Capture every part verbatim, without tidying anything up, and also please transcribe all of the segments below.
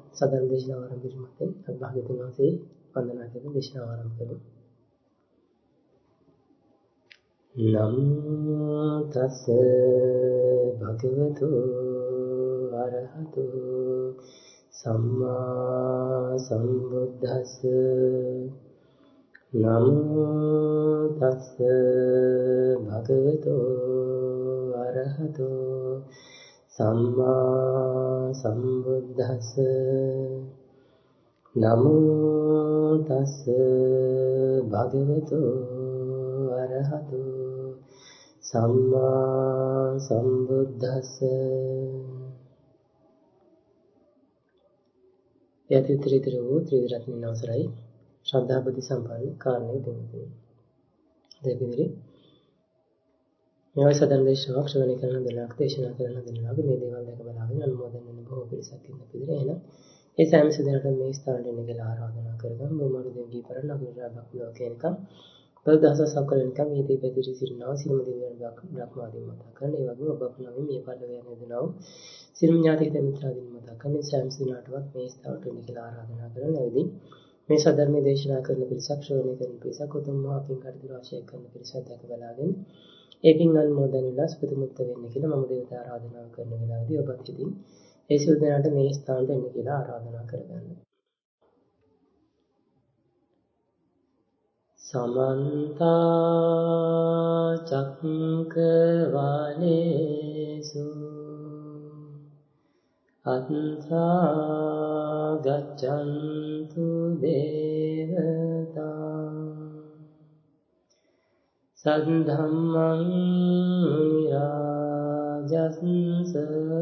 Southern දේශනාව ආරම්භ කිරීමෙන් අපි භාග්‍යවතුන් වහන්සේ වන්දනා කරන දේශනාව ආරම්භ කරමු. නමෝ තස් භගවතු අරහතු සම්මා සම්බුද්දස්ස. නමෝ තස් භගවතු අරහතු සම්මා සම්බුද්දස්ස. නමෝ තස් භගවතු අරහතු සම්මා සම්බුද්දස්ස. යතිත්‍රිතර වූ ත්‍රිවිධ අවසරයි ශ්‍රද්ධා බුද්ධ සම්පන්න කාරණේ දෙන්නේ. දෙවිදිරි මේ සදන් දේශනාවක් ශ්‍රවණය කරන දෙලාක දේශනා කරන දෙලාක මේ දේවල් දැක බලාගෙන අනුමෝදන් වෙන බොහෝ පිරිසක් ඉන්න පිළිදෙන. එහෙනම් ඒ සෑම සිදෙනට මේ ස්ථානට එන්න කියලා ආරාධනා කරගන්න. බොමරු දෙවියන් පරණ අනුරාධක් ලෝකේනිකම් බෞද්ධ සසකලනිකම් මේ දීපතිරි සිරිනවා සිරිම දෙවියන් බ්‍රහ්මාදීන් මත කරන. ඒ වගේම ඔබ අපනම මේ පරිලෝකයේ නේදනව සිරිම ඥාතික මිත්‍රාදීන් මත කරන. සෑම සිදෙනටවත් මේ ස්ථානට එන්න කියලා ආරාධනා කරන. එවෙදී මේ සදර්මයේ දේශනා කරන පිරිසක් ශ්‍රවණය කරන පිරිසක් උතුම් මහ පින් කටයුතු රාශියක් කරන පිරිසක් දැක බලාගෙන ඒ පින් අනුමෝදන් වෙලා සුපිතමුක්ත වෙන්න කියලා මම දේවතා ආරාධනා කරන වෙලාවදී ඔබත් ඉතින් ඒ සියලු දෙනාට මේ ස්ථානට එන්න කියලා ආරාධනා කරගන්න. සමන්ත චක්කවාලේසු අත්ථා ගච්ඡන්තු දේවතා සද්ධම්මං නිරාජස්ස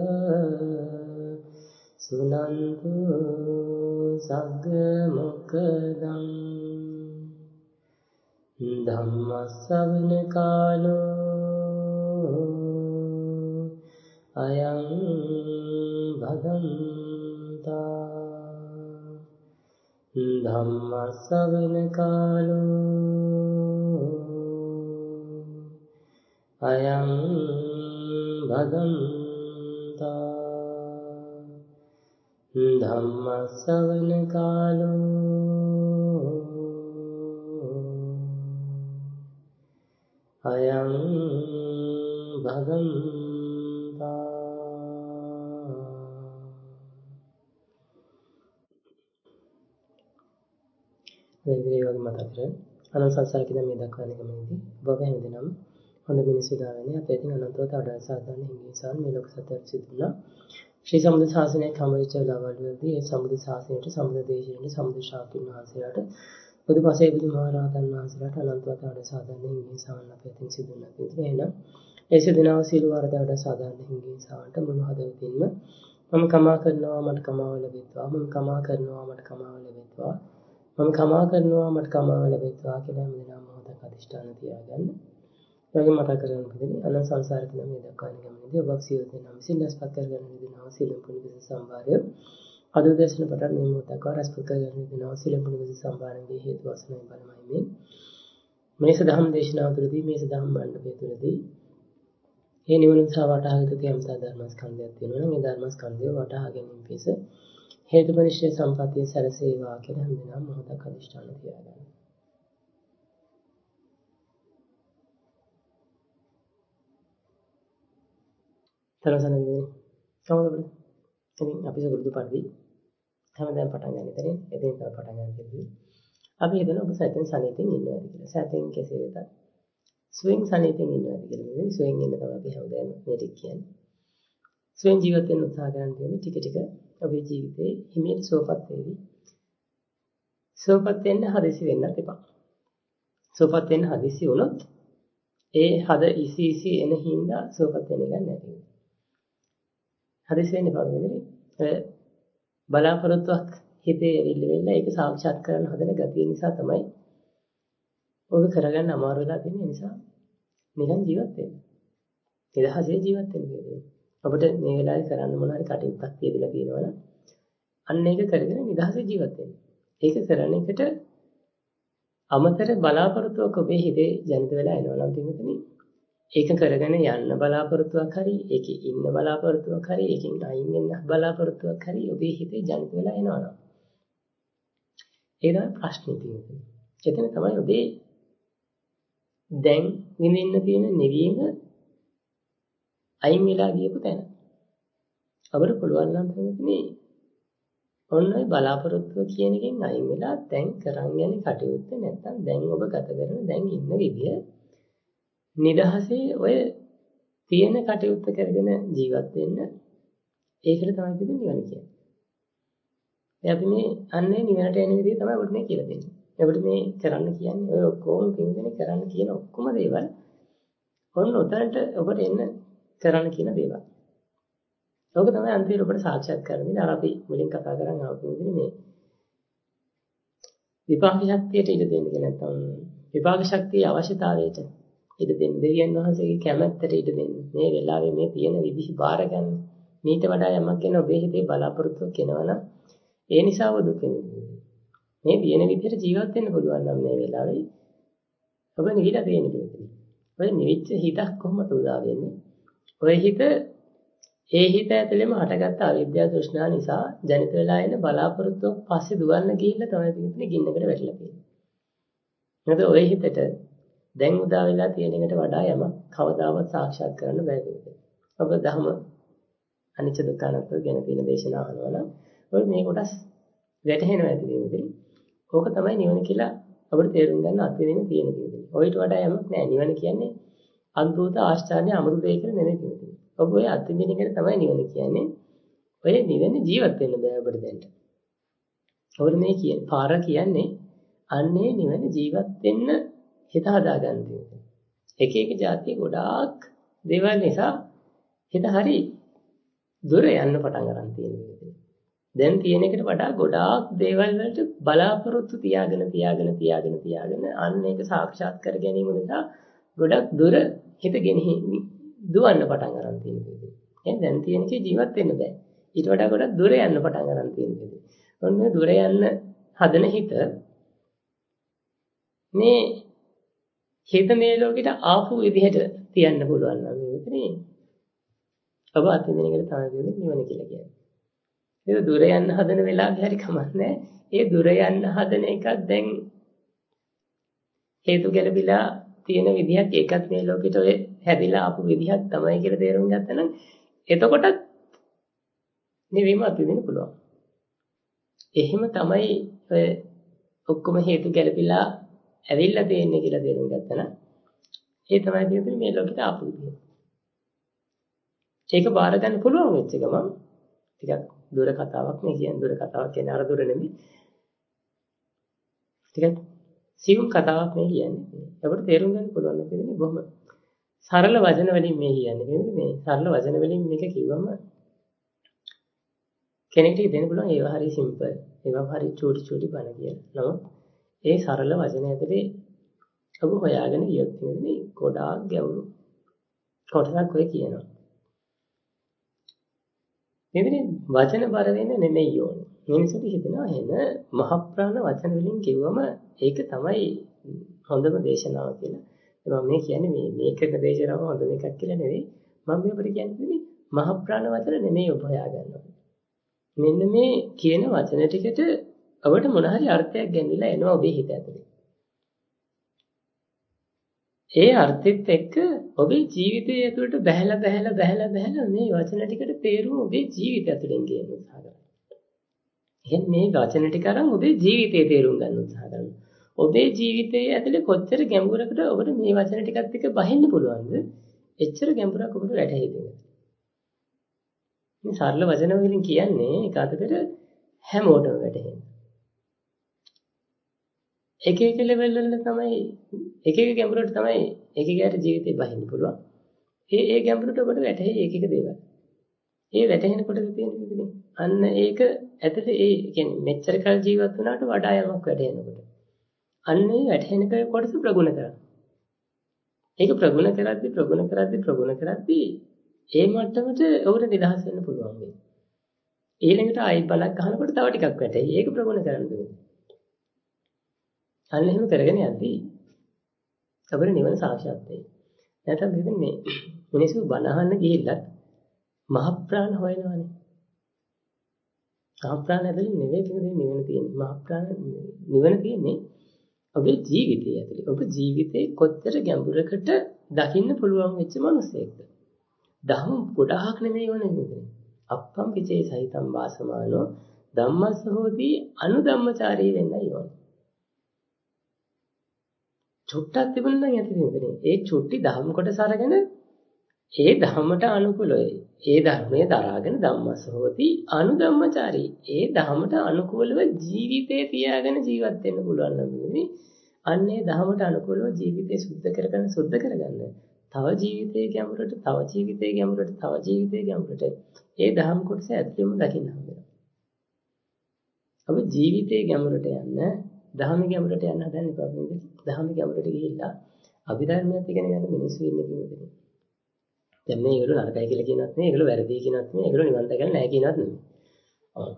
සුනන්තු සග්ග මොක්ඛදං ධම්ම ශ්‍රවණ කාලෝ අයං භදන්තා ධම්ම ශ්‍රවණ කාලෝ අයං භදන්තා ධම්ම ශ්‍රවණ කාලෝ අයං භදන්තා. මේ වගේ මතක කරගන්න. අනන්ත සංසාර කියන මේ දක්වන ගමනේදී ඔබ හැමදෙනාම හොඳ මිනිස්සු දාගෙන අපේ තින් අනන්තවත් අඩ සාධන හිමිසන් මේ ලෝක සත්‍යයට සිදුනා ශ්‍රී සම්බුද්ධ ශාසනයේ කමවිච්ච ලවල්වලදී ඒ සම්බුද්ධ ශාසනයට සම්බුද්ධ දේශනයේ සම්බුද්ධ ශාස්ත්‍රීය වහන්සේලාට බුදුපසේ බුදුමහරහතන් වහන්සේලාට අනන්තවත් අඩ සාධන හිමිසන් අපේ තින් සිදුනා පිළිතුර. එහෙනම් ඒ සිදුනාව සීල වරදවට සාධන හිමිසන්ට මුළු හදවතින්ම මම කමා කරනවා මට කමාව ලැබෙත්වා මම කමා කරනවා මට කමාව ලැබෙත්වා මම කමා කරනවා මට කමාව ලැබෙත්වා කියලා හැමදෙනාම මොහොතක් අධිෂ්ඨාන තියාගන්න. වගේ මතක කරගන්න පුදුනි අනන්ත සංසාරික නම් මේ දක්වන ගමනේදී ඔබ සියලු දෙනා විසින් දැස්පත් කරගන්න දෙනවා සීල පුණ්‍ය සම්භාරය අද දේශන පටන් මේ මොහොතක රැස්පත් කරගන්න දෙනවා සීල පුණ්‍ය සම්භාරයේ හේතු වශයෙන් බලමයි මේ මේ සදහම් දේශනාව තුළදී මේ සදහම් මණ්ඩපය තුළදී මේ නිවන සා වටහාගත තියම්සා ධර්මස්කන්ධයක් තියෙනවා නම් මේ ධර්මස්කන්ධය වටහා ගැනීම පිණිස හේතුපරිශ්‍රය සම්පත්තිය සැලසේවා කියලා හැමදෙනාම මොහොතක් අධිෂ්ඨාන තියාගන්න. තරසන විදිහේ කොහොමද බලන්න. ඉතින් අපි සුරුදු පරිදි හැමදාම පටන් ගන්න ඉතින් එදින් තමයි පටන් ගන්න කිව්වේ. අපි හිතන ඔබ සැතෙන් සනීපෙන් ඉන්නවාද කියලා. සැතෙන් කෙසේ වෙතත් ස්විං සනීපෙන් ඉන්නවාද කියලා. මේ ස්විං ඉන්න තමයි අපි හැමදාම මේ ටික කියන්නේ. ස්විං ජීවිත වෙන උත්සාහ කරන කියන්නේ ටික ටික ඔබේ ජීවිතේ හිමීට සුවපත් වෙවි. සුවපත් වෙන්න හදිසි වෙන්නත් එපා. සුවපත් වෙන්න හදිසි වුණොත් ඒ හද ඉසි ඉසි එන හින්දා සුවපත් වෙන්න ගන්න නැති. හදිසි වෙන්න එපා නේද? බලාපොරොත්තුවක් හිතේ එල්ල වෙලා ඒක සාක්ෂාත් කරගන්න හදන ගතිය නිසා තමයි ඔබ කරගන්න අමාරු වෙලා තියෙන නිසා නිකන් ජීවත් වෙන්න. නිදහසේ ජීවත් වෙන්න කියන්නේ. ඔබට මේ වෙලාවේ කරන්න මොන හරි කටයුත්තක් තියෙදලා තියෙනවා නම් අන්න ඒක කරගෙන නිදහසේ ජීවත් වෙන්න. ඒක කරන එකට අමතර බලාපොරොත්තුවක් ඔබේ හිතේ ජනිත වෙලා එනවා නම් පින්වතුනි ඒක කරගෙන යන්න බලාපොරොත්තුවක් හරි ඒකේ ඉන්න බලාපොරොත්තුවක් හරි ඒකෙන් අයින් වෙන්න බලාපොරොත්තුවක් හරි ඔබේ හිතේ ජනිත වෙලා එනවා. ඒ තමයි ප්‍රශ්නේ තියෙන්නේ. එතන තමයි ඔබේ දැන් විඳින්න තියෙන නිවීම අයින් වෙලා ගියපු තැන. අපිට පුළුවන් නම් තමයි ඔන්න ඔය බලාපොරොත්තුව කියන එකෙන් අයින් වෙලා දැන් කරන් යන කටයුත්ත නැත්තම් දැන් ඔබ ගත කරන දැන් ඉන්න විදිය නිදහසේ ඔය තියෙන කටයුත්ත කරගෙන ජීවත් වෙන්න. ඒකට තමයි පිටින් නිවන කියන්නේ. අපි මේ අන්නේ නිවනට එන විදිය තමයි ඔබට මේ කියලා දෙන්නේ. ඔබට මේ කරන්න කියන්නේ ඔය ඔක්කොම පින්දෙනේ කරන්න කියන ඔක්කොම දේවල් ඔන්න උතන්ට ඔබට එන්න කරන්න කියන දේවල්. ඔක තමයි අන්තිමට ඔබට සාක්ෂාත් කරගන්නේ. අර අපි මුලින් කතා කරන් ආපු විදිහේ මේ විපාක ශක්තියට ඉඩ දෙන්න කියලා නැත්නම් විපාක ශක්තියේ අවශ්‍යතාවයට ඉඩ දෙන්න. දෙවියන් වහන්සේගේ කැමැත්තට ඉඩ දෙන්න. මේ වෙලාවේ මේ තියෙන විදිහ බාර ගන්න. මීට වඩා යමක් ගැන ඔබේ හිතේ බලාපොරොත්තුවක් එනවනම් ඒ නිසා ඔබ දුක් වෙන්නේ. මේ දින විදිහට ජීවත් වෙන්න පුළුවන් නම් මේ වෙලාවේ ඔබ නිවිලා තියෙන දෙයක්. ඔය නිවිච්ච හිතක් කොහොමද උදා වෙන්නේ? ඔය හිත ඒ හිත ඇතුළේම හටගත්ත අවිද්‍යාව තෘෂ්ණා නිසා ජනිත වෙලා එන බලාපොරොත්තුවක් පස්සේ දුවන්න ගිහිල්ලා තමයි පිටින් ගින්නකට වැටිලා තියෙන්නේ. මොකද ඔය හිතට දැන් උදා වෙලා තියෙන එකට වඩා යමක් කවදාවත් සාක්ෂාත් කරන්න බැහැ දෙයක්. ඔබ ධර්ම අනිච්ච දුක්ඛ අනාත්ම ගැන තියෙන දේශනා අහනවා නම් ඔය මේ කොටස් වැටහෙනවා ඇති වෙන්නේ. ඕක තමයි නිවන කියලා අපිට තේරුම් ගන්න අත්විඳින්න තියෙන දේ. ඔයිට වඩා යමක් නෑ. නිවන කියන්නේ අද්භූත ආශ්චර්ය අමෘත දෙයක් කියලා නෙමෙයි කියන්නේ. ඔබ ඔය අත්විඳින එකට තමයි නිවන කියන්නේ. ඔය නිවන ජීවත් වෙන්න බෑ අපිට දැන්. ඔබට මේ කියන්නේ පාර කියන්නේ අන්නේ නිවන ජීවත් වෙන්න හිත හදාගන්න තියෙනවා. එක එක જાති ගොඩාක් දේවල් නිසා හිත හරි දුර යන්න පටන් ගන්න තියෙනවා. දැන් තියෙන එකට වඩා ගොඩාක් දේවල් වලට බලාපොරොත්තු තියාගෙන තියාගෙන තියාගෙන තියාගෙන අන්න ඒක සාක්ෂාත් කර ගැනීම නිසා ගොඩක් දුර හිත ගෙනෙහි දුවන්න පටන් ගන්න තියෙනවා. එහෙනම් දැන් තියෙන එකේ ජීවත් වෙන්න බෑ. ඊට වඩා ගොඩක් දුර යන්න පටන් ගන්න තියෙනවා. ඔන්න දුර යන්න හදන හිත මේ හිත මේ ලෝකෙට ආපු විදිහට තියන්න පුළුවන් නම් මෙතනේ ඔබ අත්විඳින එකට තමයි නිවන කියලා කියන්නේ. ඒක දුර යන්න හදන වෙලාවේ හරි කමන්නේ. ඒ දුර යන්න හදන එකක් දැන් හේතු ගැලපිලා තියෙන විදිහක් ඒකත් මේ ලෝකෙට ඔය හැදිලා ආපු විදිහක් තමයි කියලා තේරුම් ගත්තා නම් එතකොටත් නිවීම අත්විඳින්න පුළුවන්. එහෙම තමයි ඔය ඔක්කොම හේතු ගැලපිලා ඇවිල්ලා තියෙන්නේ කියලා තේරුම් ගත්තා නම් ඒ තමයි කියන්නේ මේ ලෝකෙට ආපු විදිහ. ඒක බාර ගන්න පුළුවන් වෙච්ච ගමන් ටිකක් දුර කතාවක් නේ කියන්නේ දුර කතාවක් කියන්නේ අර දුර නෙමෙයි. ටිකක් සියුම් කතාවක් නේ කියන්නේ. අපිට තේරුම් ගන්න පුළුවන් නේද බොහොම සරල වචන වලින් මේ කියන්නේ. මේ සරල වචන වලින් මේක කිව්වම කෙනෙක්ට දෙන්න පුළුවන් ඒවා හරි සිම්පල්. ඒවා හරි චූටි චූටි බණ කියලා. නමුත් ඒ සරල වචන ඇතුලේ ඔබ හොයාගෙන ගියොත් මේ ගොඩාක් ගැඹුරු කොටසක් ඔය කියනවා. මෙතන වචන බර වෙන්න නෙමෙයි ඕනේ. මිනිස්සුන්ට හිතෙනවා එන මහ ප්‍රාණ වචන වලින් කිව්වම ඒක තමයි හොඳම දේශනාව කියලා. මම මේ කියන්නේ මේ මේකක දේශනාව හොඳ එකක් කියලා නෙවෙයි. මම මේ අපිට කියන්නේ මහ ප්‍රාණ වචන නෙමෙයි ඔබ හොයාගන්නවා. මෙන්න මේ කියන වචන ටිකට ඔබට මොන හරි අර්ථයක් ගැන්විලා එනවා ඔබේ හිත ඇතුලේ. ඒ අර්ථෙත් එක්ක ඔබේ ජීවිතය ඇතුළට බහැලා බහැලා බහැලා බහැලා මේ වචන ටිකට තේරුම ඔබේ ජීවිතය ඇතුළෙන් ගේන්න උත්සාහ කරනවා. එහෙනම් මේ වචන ටික අරන් ඔබේ ජීවිතේ තේරුම් ගන්න උත්සාහ කරනවා. ඔබේ ජීවිතයේ ඇතුළේ කොච්චර ගැඹුරකට ඔබට මේ වචන ටිකත් එක්ක බහින්න පුළුවන්ද? එච්චර ගැඹුරක් ඔබට වැටහෙයි. මේ සරල වචන වලින් කියන්නේ එක අතකට හැමෝටම වැටහෙන්නේ. එක එක ලෙවල් වල තමයි එක එක ගැඹුරට තමයි එක එකකට ජීවිතේ බහින්න පුළුවන්. ඒ ඒ ගැඹුරට ඔබට වැටහෙයි එක එක දේවල්. ඒ වැටහෙනකොට තියෙන්නේ අන්න ඒක ඇතුලේ ඒ කියන්නේ මෙච්චර කල් ජීවත් වුණාට වඩා යමක් වැටහෙනකොට. අන්න ඒ වැටහෙන කොටස ප්‍රගුණ කරන්න. ඒක ප්‍රගුණ කරද්දි ප්‍රගුණ කරද්දි ප්‍රගුණ කරද්දි ඒ මට්ටමට ඔබට නිදහස් වෙන්න පුළුවන් වෙයි. ඊළඟට ආයි බලක් අහනකොට තව ටිකක් වැටෙයි. ඒක ප්‍රගුණ කරන්න ඕනේ. අන්න එහෙම කරගෙන යද්දී අපේ නිවන සාක්ෂාත් වෙයි. නැත්නම් මෙතන මේ මිනිස්සු බණ අහන්න ගිහිල්ලා මහ ප්‍රාණ හොයනවානේ. මහ ප්‍රාණ ඇතුලේ නෙවෙයි කියන්නේ නිවන තියෙන්නේ. මහ ප්‍රාණ නිවන තියෙන්නේ ඔබේ ජීවිතය ඇතුලේ. ඔබ ජීවිතේ කොච්චර ගැඹුරකට දකින්න පුළුවන් වෙච්ච මිනිසෙක්ද? දහම් ගොඩාක් නෙමෙයි ඕනේ මෙතන. අප්පම් පිචේ සහිතම් වාසමානෝ ධම්මස්ස හෝති අනුධම්මචාරී වෙන්නයි ඕනේ. චුට්ටක් තිබුණා නම් යටි මෙතන. ඒ චුට්ටි දහම් කොටස අරගෙන ඒ ධර්මයට අනුකූලව ඒ ධර්මයේ දරාගෙන ධම්මස්ස හෝති අනුධම්මචාරී. ඒ ධර්මයට අනුකූලව ජීවිතේ තියාගෙන ජීවත් වෙන්න පුළුවන් නම් මේ අන්නේ ධර්මයට අනුකූලව ජීවිතේ සුද්ධ කරගන්න සුද්ධ කරගන්න. තව ජීවිතයේ ගැඹුරට තව ජීවිතයේ ගැඹුරට තව ජීවිතයේ ගැඹුරට ඒ ධර්ම කොටස ඇතුළෙම දකින්න හම්බෙනවා. අපි ජීවිතයේ ගැඹුරට යන්න ධර්ම ගැඹුරට යන්න හදන්නේ කොහොමද? ධර්ම ගැඹුරට ගිහිල්ලා අභිධර්මයත් ඉගෙන ගන්න මිනිස්සු ඉන්නේ කියන්නේ. දැන් මේ ඒගොල්ලෝ නරකයි කියලා කියනවත් නෙවෙයි, ඒගොල්ලෝ වැරදි කියනවත් නෙවෙයි, ඒගොල්ලෝ නිවන් දැකලා නැහැ කියනවත් නෙවෙයි. ඔව්.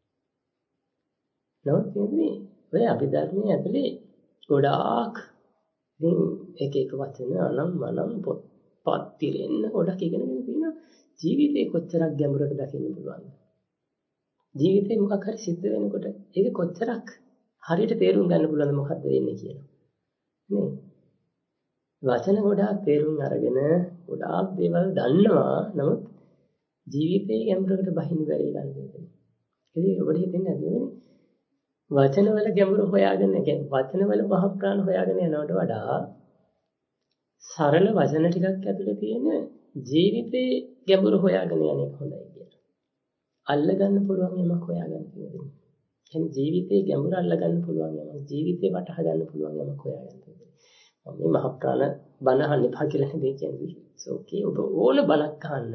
නමුත් කියන්නේ ඔය අභිධර්මයේ ඇතුලේ ගොඩාක් ඉතින් එක එක වචන අනම් මනම් පොත්පත් තිරෙන්න ගොඩක් ඉගෙනගෙන තියෙනවා. ජීවිතේ කොච්චරක් ගැඹුරට දකින්න පුළුවන්ද? ජීවිතේ මොකක් හරි සිද්ධ වෙනකොට ඒක කොච්චරක් හරියට තේරුම් ගන්න පුළුවන්ද මොකද්ද වෙන්නේ කියලා. නේ? වචන ගොඩාක් තේරුම් අරගෙන ගොඩාක් දේවල් දන්නවා. නමුත් ජීවිතේ ගැඹුරකට බහින්න බැරි ගන්න දෙයක්. ඉතින් ඔබට හිතෙන්නේ නැද්ද වචන වල ගැඹුර හොයාගෙන කියන්නේ වචන වල මහ ප්‍රාණ හොයාගෙන යනවට වඩා සරල වචන ටිකක් ඇතුලේ තියෙන ජීවිතේ ගැඹුර හොයාගෙන යන එක හොඳයි කියලා. අල්ල ගන්න පුළුවන් යමක් හොයාගන්න තියෙනවා. කියන්නේ ජීවිතේ ගැඹුර අල්ල ගන්න පුළුවන් යමක් ජීවිතේ වටහා ගන්න පුළුවන් යමක් හොයාගන්න තියෙනවා. මේ මහ ප්‍රාණ බණ අහන්න එපා කියලා නෙවෙයි කියන්නේ. ඕකේ ඔබ ඕන බණක් අහන්න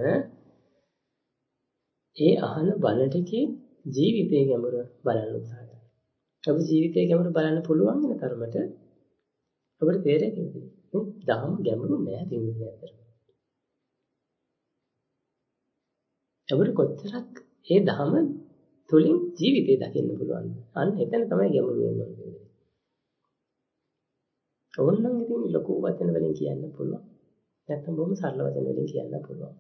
ඒ අහන බණ ටිකේ ජීවිතේ ගැඹුර බලන්න උත්සාහ කරන්න. ඔබ ජීවිතේ ගැඹුර බලන්න පුළුවන් වෙන තරමට ඔබට තේරෙන්නේ මේ දහම ගැඹුරු නෑ තියෙන්නේ අතර. ඔබට කොච්චරක් ඒ දහම තුලින් ජීවිතේ දකින්න පුළුවන්ද? අන්න එතන තමයි ගැඹුරු වෙන්නේ. ඕනනම් ඉතින් ලොකු වචන වලින් කියන්න පුළුවන්. නැත්නම් බොහොම සරල වචන වලින් කියන්න පුළුවන්.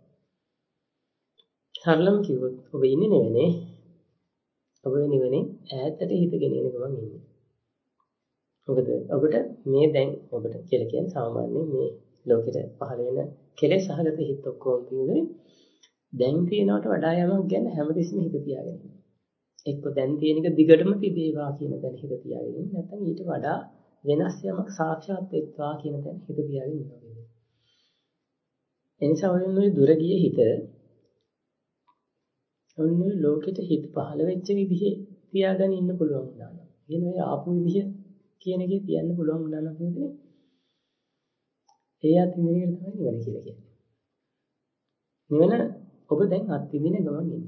සරලම කිව්වොත් ඔබ ඉන්නේ නෙවෙයි. ඔබ නිවනේ ඈතට හිතගෙන යන ගමන් ඉන්නේ. මොකද ඔබට මේ දැන් ඔබට කියලා කියන්නේ සාමාන්‍ය මේ ලෝකෙට පහළ වෙන කෙලෙස් සහගත හිත ඔක්කොම තියෙන්නේ දැන් තියෙනවට වඩා යමක් ගැන හැමතිස්සෙම හිත තියාගෙන ඉන්නේ. එක්ක දැන් තියෙන එක දිගටම තිබේවා කියන දැන හිත තියාගෙන ඉන්නේ. නැත්නම් ඊට වඩා වෙනස් යමක් සාක්ෂාත් වෙත්වා කියන දැන හිත තියාගෙන ඉන්නවා. එනිසා ඔයන්නේ දුර ගියේ හිත ඔන්නේ ලෝකෙට හිත පහළ වෙච්ච විදිහේ තියාගෙන ඉන්න පුළුවන් වුණා නම්. කියන ඔය ආපු විදිහ කියන එකේ තියන්න පුළුවන් වුණා නම් කියන්නේ ඒ අත්විඳින එක තමයි නිවන කියලා කියන්නේ. නිවන ඔබ දැන් අත්විඳින ගමන් ඉන්නේ.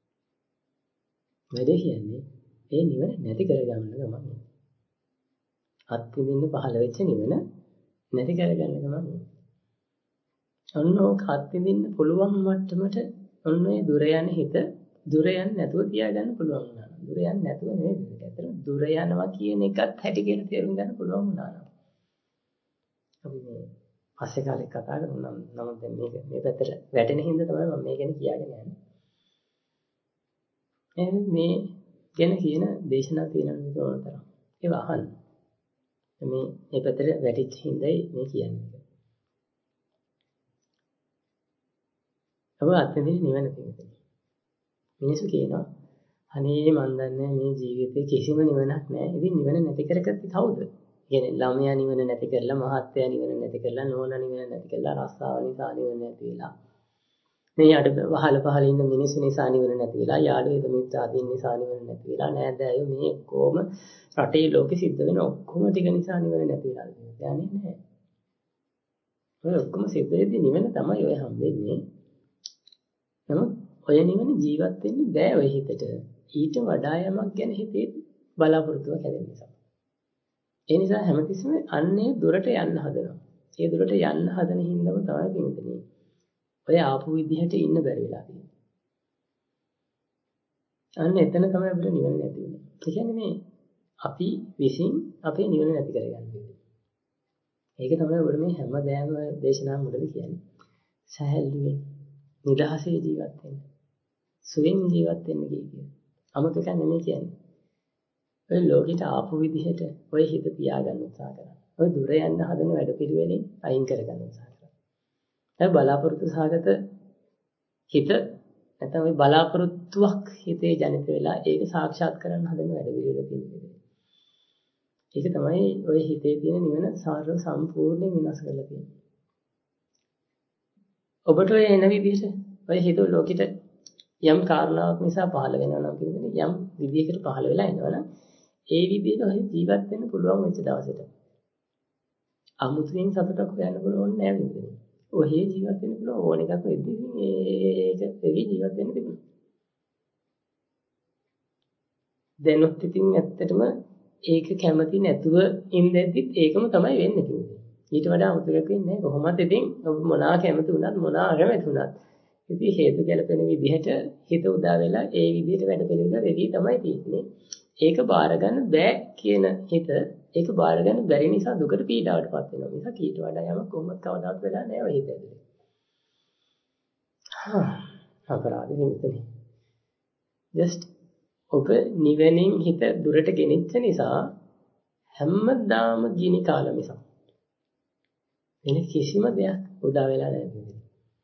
වැඩේ කියන්නේ ඒ නිවන නැති කරගන්න ගමන් ඉන්නේ. අත්විඳින්න පහළ වෙච්ච නිවන නැති කරගන්න ගමන් ඉන්නේ. ඔන්න ඔක අත්විඳින්න පුළුවන් මට්ටමට ඔන්න ඔය දුර යන හිත දුර යන්නේ නැතුව තියාගන්න පුළුවන් වුණා. දුර යන්නේ නැතුව නෙවෙයි. ඇත්තටම දුර යනවා කියන එකත් හැටි කියලා තේරුම් ගන්න පුළුවන් වුණා. අපි මේ පස්සේ කාලේ කතා කරනවා නම් දැන් මේක මේ පැත්තට වැටෙන හින්දා තමයි මම මේ ගැන කියාගෙන යන්නේ. එහෙනම් මේ ගැන කියන දේශනා තියෙනවා මේක ඕනතරම්. ඒව අහන්න. මේ මේ පැත්තට වැටිච්ච හින්දායි මේ කියන්නේ. ඔබ අත්දැකීම් නිවන තියෙනවා. මිනිස්සු කියනවා අනේ මන් දන්නේ මේ ජීවිතේ කිසිම නිවනක් නැහැ. ඉතින් නිවන නැති කරගත්තේ කවුද? කියන්නේ ළමයා නිවන නැති කරලා, මහත්තයා නිවන නැති කරලා, නෝනා නිවන නැති කරලා, රස්සාව නිසා නිවන නැති වෙලා. මේ අඩ වහල පහල ඉන්න මිනිස්සු නිසා නිවන නැති වෙලා, යාළුවෝ මිත්‍රාදීන් නිසා නිවන නැති වෙලා, නෑදෑයෝ මේ කොහොම රටේ ලෝකෙ සිද්ධ වෙන ඔක්කොම ටික නිසා නිවන නැති වෙලා යන්නේ නැහැ. ඔය ඔක්කොම සිද්ධ වෙද්දී නිවන තමයි ඔය හම්බෙන්නේ. නමුත් ඔය නිවන ජීවත් වෙන්න බෑ ඔය හිතට. ඊට වඩා යමක් ගැන හිතේ බලාපොරොත්තුවක් හැදෙන නිසා. ඒ නිසා හැමතිස්සෙම අන්නේ දුරට යන්න හදනවා. ඒ දුරට යන්න හදන හින්දාම තමයි පින්තුනේ. ඔය ආපු විදිහට ඉන්න බැරි වෙලා තියෙන්නේ. අන්න එතන තමයි අපිට නිවන නැති වෙන්නේ. ඒ කියන්නේ මේ අපි විසින් අපේ නිවන නැති කරගන්න ඕනේ. ඒක තමයි ඔබට මේ හැමදේම දේශනා මුලදී කියන්නේ. සහැල්ලුවෙන් නිදහසේ ජීවත් වෙන්න. සුවෙන් ජීවත් වෙන්න කියන්නේ. 아무ත් එක නෙමෙයි කියන්නේ. ඔය ලෝකෙට ආපු විදිහට ඔය හිත තියාගන්න උත්සාහ කරන්න. ඔය දුර යන්න හදන වැඩපිළිවෙලින් අයින් කරගන්න උත්සාහ කරන්න. ඒ බලාපොරොත්තු සහගත හිත නැත්නම් ඔය බලාපොරොත්තුවක් හිතේ ජනිත වෙලා ඒක සාක්ෂාත් කරන්න හදන වැඩපිළිවෙල තියෙනවා. ඒක තමයි ඔය හිතේ තියෙන නිවන සාරව සම්පූර්ණයෙන් විනාශ කරලා තියෙන්නේ. ඔබට ඔය එන විදිහට ඔය හිත ලෝකෙට යම් කාරණාවක් නිසා පහළ වෙනවා නම් කියන්නේ යම් විදිහකට පහළ වෙලා එනවනම් ඒ විදිහට ඔය ජීවත් වෙන්න පුළුවන් වෙච්ච දවසට අමුතුවෙන් සතුටක් හොයන්න පුළුවන් නෑ නේද? ඔහේ ජීවත් වෙන්න පුළුවන් ඕන එකක් වෙද්දී මේක එවි ජීවත් වෙන්න තිබුණා. දැනුත් ඉතින් ඇත්තටම ඒක කැමති නැතුව ඉඳෙද්දිත් ඒකම තමයි වෙන්නේ කියන්නේ. ඊට වඩා අමුතු එකක් වෙන්නේ නැහැ. කොහොමද ඉතින් ඔබ මොනවා කැමති වුණත් මොනවා අකමැති වුණත් ඉතින් හේතු ගැලපෙන විදිහට හිත උදා වෙලා ඒ විදිහට වැඩ පිළිවෙල රෙදි තමයි තියෙන්නේ. ඒක බාර ගන්න බෑ කියන හිත ඒක බාර ගන්න බැරි නිසා දුකට පීඩාවටපත් වෙනවා. නිසා ඊට වඩා යමක් කොහොමද කවදාවත් වෙලා නැහැ ඔය හිත ඇතුලේ. හා අපරාධෙ නෙමෙයි. just ඔබ නිවෙනින් හිත දුරට ගෙනිච්ච නිසා හැමදාම ගිනි කාලා මිසක් වෙන කිසිම දෙයක් උදා වෙලා නැහැ.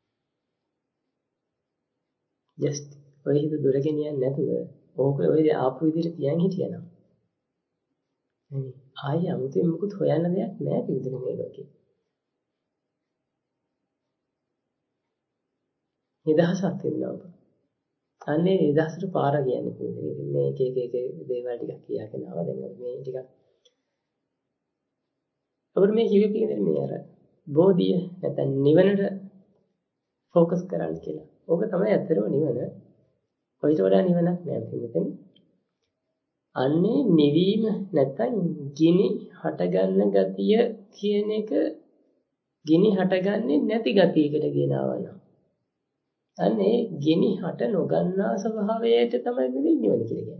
just ඔය හිත දුර ගෙනියන්නේ නැතුව ඕක ඔය ආපු විදිහට තියන් හිටියනම් නේ ආයෙ 아무තෙන් මොකුත් හොයන්න දෙයක් නැහැ පිටුනේ මේ ලෝකේ. නිදහසක් වෙනවා ඔබ. අන්නේ නිදහසට පාර කියන්නේ කොහොමද? මේ එක එක එක දේවල් ටිකක් කියාගෙන ආවා. දැන් අපි මේ ටිකක් අපිට මේ කිව්වේ කියන්නේ මේ අර බෝධිය නැත්නම් නිවනට ફોકસ කරන්න කියලා. ඕක තමයි ඇත්තටම නිවන. ඔයිට වඩා නිවනක් නෑ මෙතන. අන්නේ නිවීම නැත්නම් ගිනි හටගන්න ගතිය කියන එක ගිනි හටගන්නේ නැති ගතියකට ගෙනාවනවා. අන්නේ ගිනි හට නොගන්නා ස්වභාවයට තමයි මේ නිවන කියලා කියන්නේ.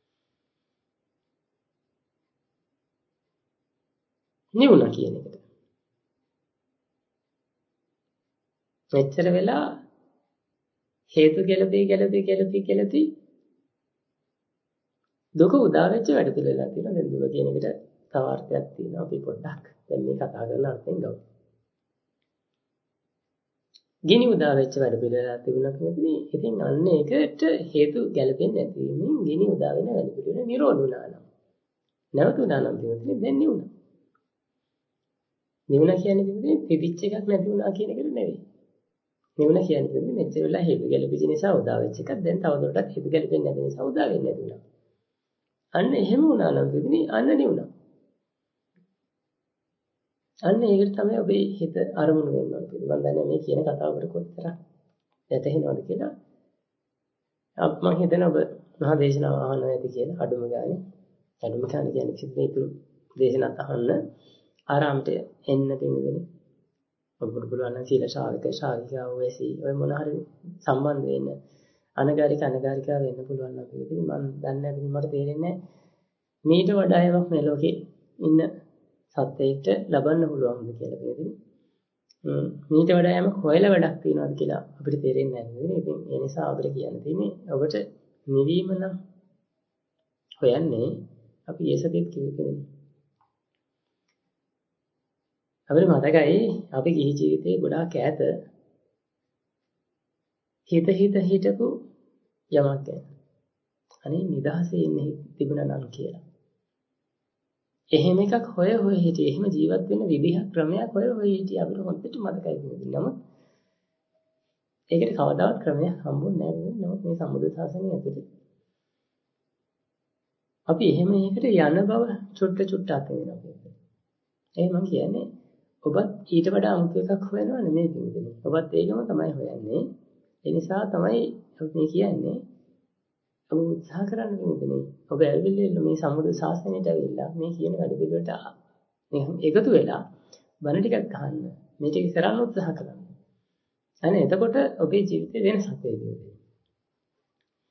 නිවුණා කියන එකට. මෙච්චර වෙලා හේතු ගැලපී ගැලපී ගැලපී ගැලපී දුක උදා වෙච්ච වැඩ පිළිවෙලක් තියෙනවා. දැන් දුක කියන එකට තව අර්ථයක් තියෙනවා. අපි පොඩ්ඩක් දැන් මේ කතා කරන අර්ථයෙන් ගමු. ගිනි උදා වෙච්ච වැඩ පිළිවෙලක් තිබුණා කියන්නේ ඉතින් අන්න ඒකට හේතු ගැලපෙන්නේ නැති වීමෙන් ගිනි උදා වෙන වැඩ පිළිවෙල නිරෝධ වුණා නම් නැවතුණා නම් තියෙන්නේ දැන් නිවුණා. නිවුණා කියන්නේ ඉතින් තිබිච්ච එකක් නැති වුණා කියන එකට නෙවෙයි. නිවුණ කියන්නේ මෙච්චර වෙලා හේතු ගැලපෙච්ච නිසා උදා වෙච්ච එකක් දැන් තවදුරටත් හේතු ගැලපෙන්නේ නැති නිසා උදා වෙන්නේ නැති වුණා. අන්න එහෙම වුණා නම් ඉතින් අන්න නිවුණා. අන්න ඒකට තමයි ඔබේ හිත අරමුණු වෙන්න ඕනේ. මම දන්නේ මේ කියන කතාවකට කොච්චර වැටහෙනවද කියලා. අප මම හිතන ඔබ මහා දේශනාව අහනවා ඇති කියලා අඩුම ගානේ. අඩුම ගානේ කියන්නේ කිසිම මේතුළු දේශනාවක් අහන්න ආරාමයට එන්න පිළිදෙන්නේ. ඔබට පුළුවන් නම් සීල ශාවක ශාවිකාව වෙසි ඔය මොන හරි සම්බන්ධ වෙන්න අනගාരിക අනගාരികා වෙන්න පුළුවන් නම් ඉතින් මම දන්නේ නැහැ මට තේරෙන්නේ මීට වඩා යමක් මේ ලෝකේ ඉන්න සත්‍යයට ලබන්න පුළුවන්ද කියලා තේරෙන්නේ. හ්ම් මීට වඩා යමක් හොයලා වැඩක් තියනවාද කියලා අපිට තේරෙන්නේ නැහැ නේද? ඉතින් ඒ නිසා අපිට කියන්න තියෙන්නේ ඔබට නිවීම නම් හොයන්නේ අපි ඒ සතියේත් කිව්වේ අපිට මතකයි අපි ගිහි ජීවිතේ ගොඩාක් ඈත හිත හිත හිටපු යමක් ගැන. අනේ නිදහසේ ඉන්නේ තිබුණා නම් කියලා. එහෙම එකක් හොය හොය හිටියේ. එහෙම ජීවත් වෙන්න විදිහක් ක්‍රමයක් හොය හොය හිටියේ අපිට හොඳට මතකයි කියන්නේ. නමුත් ඒකට කවදාවත් ක්‍රමයක් හම්බුන්නේ නැහැ නේද? නමුත් මේ සම්බුද්ධ ශාසනය ඇතුලේ අපි එහෙම එකකට යන බව චුට්ට චුට්ට අතේනවා. ඒ මම කියන්නේ ඔබත් ඊට වඩා අමුතු එකක් හොයනවා නෙමෙයි කියන්නේ. ඔබත් ඒකම තමයි හොයන්නේ. ඒ නිසා තමයි අපි මේ කියන්නේ ඔබ උත්සාහ කරන්න ඕනේ. ඔබ ඇවිල්ලා මේ සම්බුද්ධ ශාසනයට ඇවිල්ලා මේ කියන වැඩ පිළිවෙලට එකතු වෙලා බණ ටිකක් අහන්න. මේ ටික කරන්න උත්සාහ කරන්න. අනේ එතකොට ඔබේ ජීවිතේ වෙනසක් වෙයි.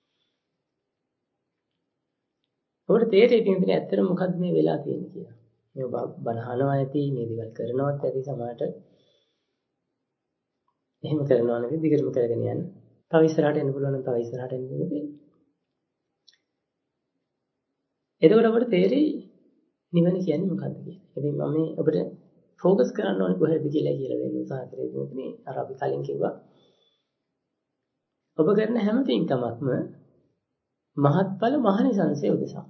ඔබට තේරෙයි තියෙන්නේ ඇත්තට මොකද්ද මේ වෙලා තියෙන්නේ කියලා. මේ බනහනවා ඇති මේ දේවල් කරනවත් ඇති සමහරට එහෙම කරනවා නෙවෙයි දිගටම කරගෙන යන්න. තව ඉස්සරහට එන්න පුළුවන් නම් තව ඉස්සරහට එන්න පුළුවන්. එතකොට අපිට තේරෙයි නිවන කියන්නේ මොකක්ද කියලා. ඉතින් මම මේ අපිට ફોકસ කරන්න ඕනේ කොහෙද කියලා කියලා දෙන්න උත්සාහ කරේ ඉතින් අර අපි කලින් කිව්වා. ඔබ කරන හැම පින්කමක්ම මහත්ඵල මහනිසංසය උදෙසා.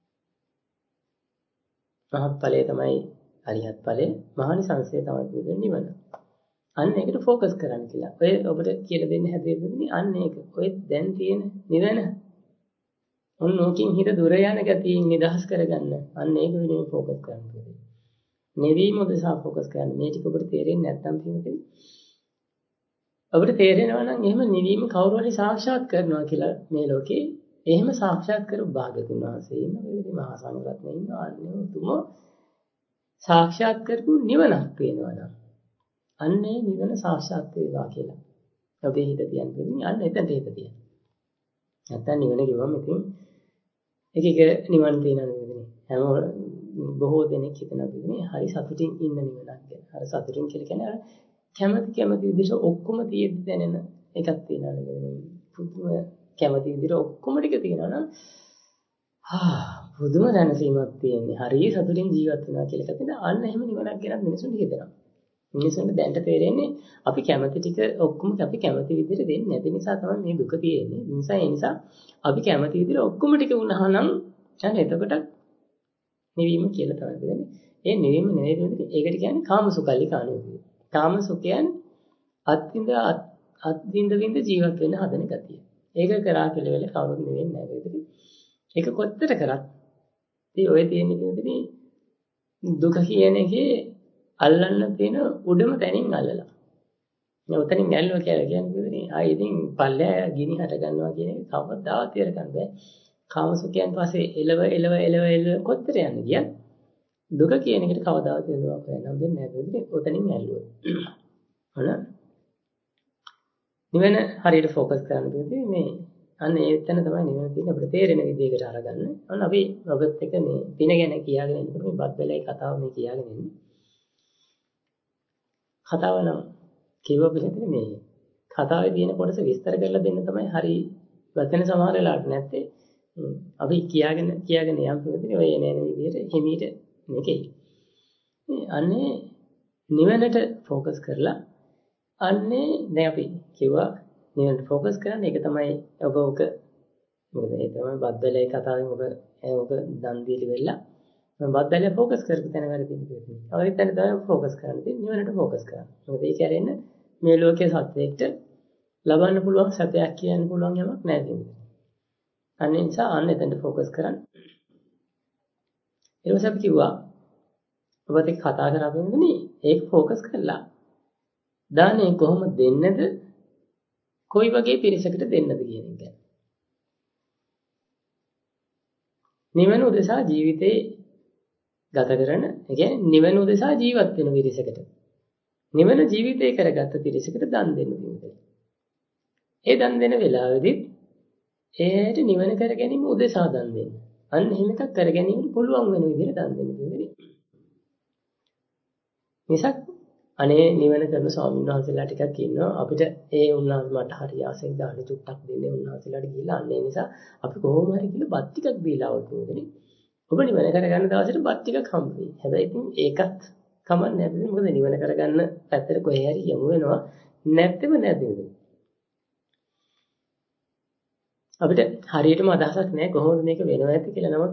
මහත්ඵලය තමයි අරිහත් ඵලය, මහනිසංසය තමයි බුදුන් නිවන. අන්න ඒකට ફોકસ කරන්න කියලා. ඔය ඔබට කියලා දෙන්න හැදෙන්නේ අන්න ඒක. ඔය දැන් තියෙන නිවන. ඔන්න ඕකින් හිත දුර යන ගතියින් නිදහස් කරගන්න. අන්න ඒක වෙනුවෙන් ફોકસ කරන්න ඕනේ. නෙවීම උදෙසා ફોકસ කරන්න. මේ ටික ඔබට තේරෙන්නේ නැත්නම් පිළිතුරු. ඔබට තේරෙනවා නම් එහෙම නිවීම කවුරු හරි සාක්ෂාත් කරනවා කියලා මේ ලෝකේ එහෙම සාක්ෂාත් කරු භාග්‍යතුන් වහන්සේ ඉන්න වෙලදී මහා සංඝරත්නය ඉන්න අන්නේ උතුම සාක්ෂාත් කරපු නිවනක් වෙනවා නම් අන්නේ නිවන සාක්ෂාත් වේවා කියලා. ඔබේ හිත තියන්නේ අන්න එතනට හිත තියන්න. නැත්තම් නිවන කිව්වම ඉතින් එක එක නිවන් තියෙනවා නෙවෙයි. හැම බොහෝ දෙනෙක් හිතනවා ඉතින් හරි සතුටින් ඉන්න නිවනක් ගැන. හරි සතුටින් කියලා කියන්නේ අර කැමති කැමති විදිහට ඔක්කොම තියෙද්දි දැනෙන එකක් තියෙනවා නෙවෙයි. පුදුම කැමති විදිහට ඔක්කොම ටික තියෙනවා නම් ආ පුදුම දැනසීමක් තියෙන්නේ. හරිය සතුටින් ජීවත් වෙනවා කියලා එකක් තියෙනවා. අන්න එහෙම නිවනක් ගැන මිනිසුන්ට හිතනවා. මිනිසුන්ට දැනට තේරෙන්නේ අපි කැමති ටික ඔක්කොම අපි කැමති විදිහට දෙන්නේ නැති නිසා තමයි මේ දුක තියෙන්නේ. ඒ නිසා ඒ නිසා අපි කැමති විදිහට ඔක්කොම ටික වුණා නම් අන්න එතකොට නිවීම කියලා තමයි කියන්නේ. ඒ නිවීම නෙවෙයි කියන්නේ ඒකට කියන්නේ කාමසුකල්ලි කාණුවේ. කාමසුඛයන් අත්විඳ අත්විඳ විඳ ජීවත් වෙන්න හදන ගතිය. ඒක කරා කියලා වෙල කවුරුත් නෙවෙයි නෑ. ඒක කොච්චර කරත් ඉතින් ඔය තියෙන විදිහේ දුක කියන එකේ අල්ලන්න තියෙන උඩම තැනින් අල්ලලා. මේ උතනින් ඇල්ලුවා කියලා කියන්නේ ආයේ ඉතින් පල්ලෑ ගිනි හට ගන්නවා කියන එක කවදාවත් ඉවර කරන්න බෑ. කාමසුඛයන් පස්සේ එලව එලව එලව එලව කොච්චර යන්නේ කියන්න. දුක කියන එකට කවදාවත් ඉවරවක් වෙන්න දෙන්නේ නැහැ. ඉතින් උතනින් ඇල්ලුවා. හොන නිවන හරියට ફોકસ කරන්න කිව්වේ මේ අන්න ඒ තැන තමයි නිවන තියෙන්නේ අපිට තේරෙන විදිහකට අරගන්න. අන්න අපි ඔබත් එක්ක මේ දින ගැන කියාගෙන ඉන්නකොට මේ බත් බැලයි කතාව මේ කියාගෙන ඉන්නේ. කතාව නම් කිව්ව පිළිතුරේ මේ කතාවේ තියෙන කොටස විස්තර කරලා දෙන්න තමයි හරි වචන සමහර වෙලාවට නැත්තේ. අපි කියාගෙන කියාගෙන යම් පිළිතුරේ ඔය එන එන විදිහට හිමීට මේකේ. මේ අන්නේ නිවනට ફોકસ කරලා අන්නේ දැන් අපි කිව්වා නිවනට ફોકસ කරන්න ඒක තමයි ඔබ ඔක මොකද ඒ තමයි බද්දලේ කතාවෙන් ඔබ ඔබ දන් දීලි වෙලා මම බද්දලේ ફોકસ කරපු තැන වැරදිද කියන්නේ. අවරි තැන තමයි ફોકસ කරන්න තියෙන්නේ නිවනට ફોકસ කරන්න. මොකද ඒ කියන්නේ මේ ලෝකයේ සත්‍යයට ලබන්න පුළුවන් සත්‍යයක් කියන්න පුළුවන් යමක් නැහැ කියන්නේ. අන්න ඒ නිසා අන්න එතනට ફોકસ කරන්න. ඊට පස්සේ අපි කිව්වා ඔබත් එක්ක කතා කරපෙන්නේ ඒක ફોકસ කරලා දානේ කොහොමද දෙන්නද කොයි වගේ පිරිසකට දෙන්නද කියන එක. නිවන උදෙසා ජීවිතේ ගත කරන, ඒ කියන්නේ නිවන උදෙසා ජීවත් වෙන පිරිසකට. නිවන ජීවිතේ කරගත්ත පිරිසකට දන් දෙන්න තියෙනවා. ඒ දන් දෙන වෙලාවෙදී ඒට නිවන කර ගැනීම උදෙසා දන් දෙන්න. අන්න එහෙම එකක් කර ගැනීමට පුළුවන් වෙන විදිහට දන් දෙන්න පුළුවන්. මිසක් අනේ නිවන කරන ස්වාමීන් වහන්සේලා ටිකක් ඉන්නවා අපිට ඒ උන්වහන්සේ මට හරි ආසෙන් දාන චුට්ටක් දෙන්නේ උන්වහන්සේලාට ගිහිල්ලා අන්න ඒ නිසා අපි කොහොම හරි කියලා බත් ටිකක් දීලා આવුත් නෙවෙයි. ඔබ නිවන කරගන්න දවසට බත් ටිකක් හම්බ වෙයි. හැබැයි ඉතින් ඒකත් කමක් නැහැ. මොකද නිවන කරගන්න පැත්තට කොහේ හරි යමු වෙනවා. නැත්නම් නැතිද? අපිට හරියටම අදහසක් නැහැ කොහොමද මේක වෙනව ඇති කියලා. නමුත්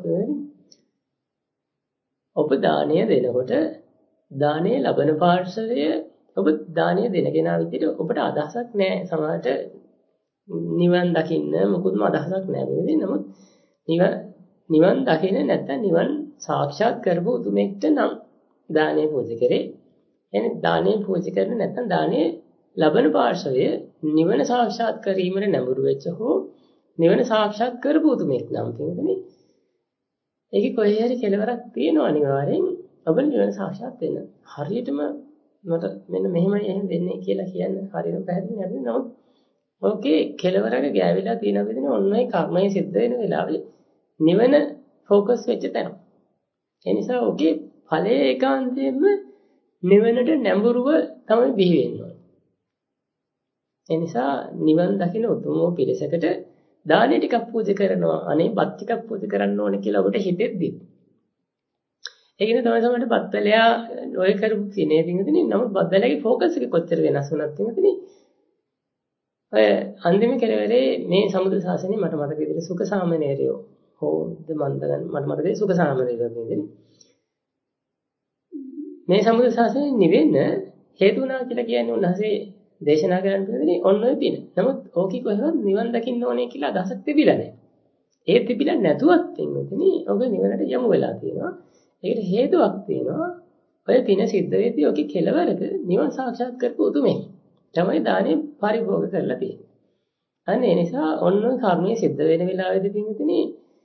ඔබ දාණය දෙනකොට දානය ලබන පාර්ශවය ඔබ දානය දෙන කෙනා විදිහට ඔබට අදහසක් නැහැ සමහරට නිවන් දකින්න මොකුත්ම අදහසක් නැහැ නේද? නමුත් නිවන් නිවන් දකින්න නැත්නම් නිවන් සාක්ෂාත් කරපු උතුමෙක්ට නම් දානය පූජා කරේ. එනේ දානය පූජා කරන නැත්නම් දානය ලබන පාර්ශවය නිවන සාක්ෂාත් කිරීමට නැඹුරු වෙච්ච හෝ නිවන සාක්ෂාත් කරපු උතුමෙක් නම් කියනනේ. ඒකේ කොහේ හරි කෙලවරක් තියෙනවා අනිවාර්යෙන්. ඔබ නිවන සාක්ෂාත් වෙන්න. හරියටම මට මෙන්න මෙහෙමයි එහෙම වෙන්නේ කියලා කියන්න හරියටම පැහැදිලි නැති නමුත් ඕකේ කෙලවරක ගෑවිලා තියෙන විදිහට ඔන්නයි කර්මය සිද්ධ වෙන වෙලාවේ නිවන ફોકસ වෙච්ච තැන. ඒ නිසා ඕකේ ඵලයේ ඒකාන්තයෙන්ම නිවනට නැඹුරුව තමයි බිහි වෙන්න ඕනේ. ඒ නිසා නිවන් දකින්න උතුම් පිරිසකට දානෙ ටිකක් පූජා කරනවා. අනේ බත් ටිකක් පූජා කරන්න ඕනේ කියලා ඔබට හිතෙද්දි. ඒ කියන්නේ තමයි සමහරට බත්වලයා ඔය කරපු කිනේ පින්විතනේ. නමුත් බත්වලයාගේ ෆෝකස් එක කොච්චර වෙනස් වුණත් පින්විතනේ. ඔය අන්තිම කෙලවරේ මේ සමුද්‍ර ශාසනය මට මතක විදිහට සුඛ සාමණේරයෝ හොද මන්දගන් මට මතකයි සුඛ සාමණේරයෝ කියන්නේ. මේ සමුද්‍ර ශාසනය නිවෙන්න හේතු වුණා කියලා කියන්නේ උන්වහන්සේ දේශනා කරන්න පිළිදෙනේ ඔන්න ඔය පින. නමුත් ඕකී කොහෙවත් නිවන් දකින්න ඕනේ කියලා අදහසක් තිබිලා නැහැ. ඒ තිබිලා නැතුවත් පින්වතුනි ඔබ නිවනට යමු වෙලා තියෙනවා. ඒකට හේතුවක් තියෙනවා. ඔය පින සිද්ධ වෙද්දී ඔකේ කෙලවරක නිවන් සාක්ෂාත් කරපු උතුමේ තමයි දානෙ පරිභෝග කරලා තියෙන්නේ. අන්න ඒ නිසා ඔන්න ඔය කර්මයේ සිද්ධ වෙන වෙලාවෙදී පින්වතුනි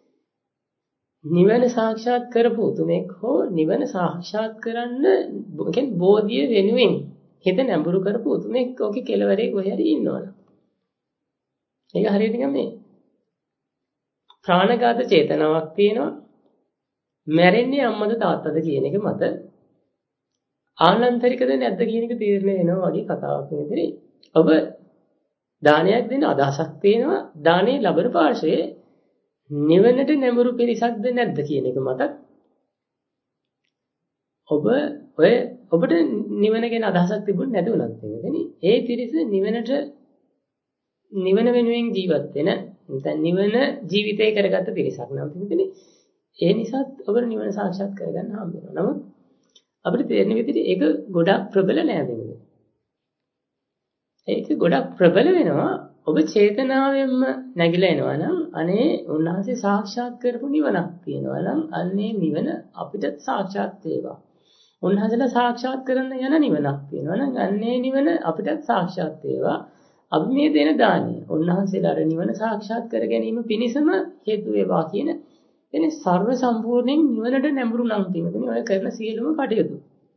නිවන සාක්ෂාත් කරපු උතුමෙක් හෝ නිවන සාක්ෂාත් කරන්න කියන්නේ බෝධිය වෙනුවෙන් හිත නැඹුරු කරපු උතුමෙක් ඔකේ කෙලවරේ කොහේ හරි ඉන්නවනේ. ඒක හරියට නිකන් මේ ප්‍රාණඝාත චේතනාවක් තියෙනවා. මැරෙන්නේ අම්මද තාත්තද කියන එක මත ආනන්තරිකද නැද්ද කියන එක තීරණය වෙනවා වගේ කතාවක් නෙවෙයි. ඔබ දානයක් දෙන්න අදහසක් තියෙනවා. දානේ ලැබෙන පාර්ශවයේ නිවනට නැඹුරු පිරිසක්ද නැද්ද කියන එක මත ඔබ ඔය ඔබට නිවන ගැන අදහසක් තිබුණ නැති උනත් එන්නේ. ඒ පිරිස නිවනට නිවන වෙනුවෙන් ජීවත් වෙන නැත්නම් නිවන ජීවිතේ කරගත්ත පිරිසක් නම් පිටිනේ. ඒ නිසා ඔබට නිවන සාක්ෂාත් කරගන්න හම්බ වෙනවා. නමුත් අපිට තේරෙන විදිහට ඒක ගොඩක් ප්‍රබල නෑ දෙන්නේ. ඒක ගොඩක් ප්‍රබල වෙනවා. ඔබ චේතනාවෙන්ම නැగిලා එනවා නම් අනේ උන්වහන්සේ සාක්ෂාත් කරපු නිවනක් තියෙනවා නම් අන්නේ නිවන අපිට සාක්ෂාත් වේවා. උන්වහන්සේලා සාක්ෂාත් කරන්න යන නිවනක් තියෙනවා නම් අන්නේ නිවන අපිට සාක්ෂාත් වේවා. අපි මේ දෙන දානය උන්වහන්සේලාට නිවන සාක්ෂාත් කර ගැනීම පිණිසම හේතු වේවා කියන එනේ සර්ව සම්පූර්ණයෙන් නිවනට නැඹුරු නම් පින්වතුනි ඔය කරන සියලුම කටයුතු.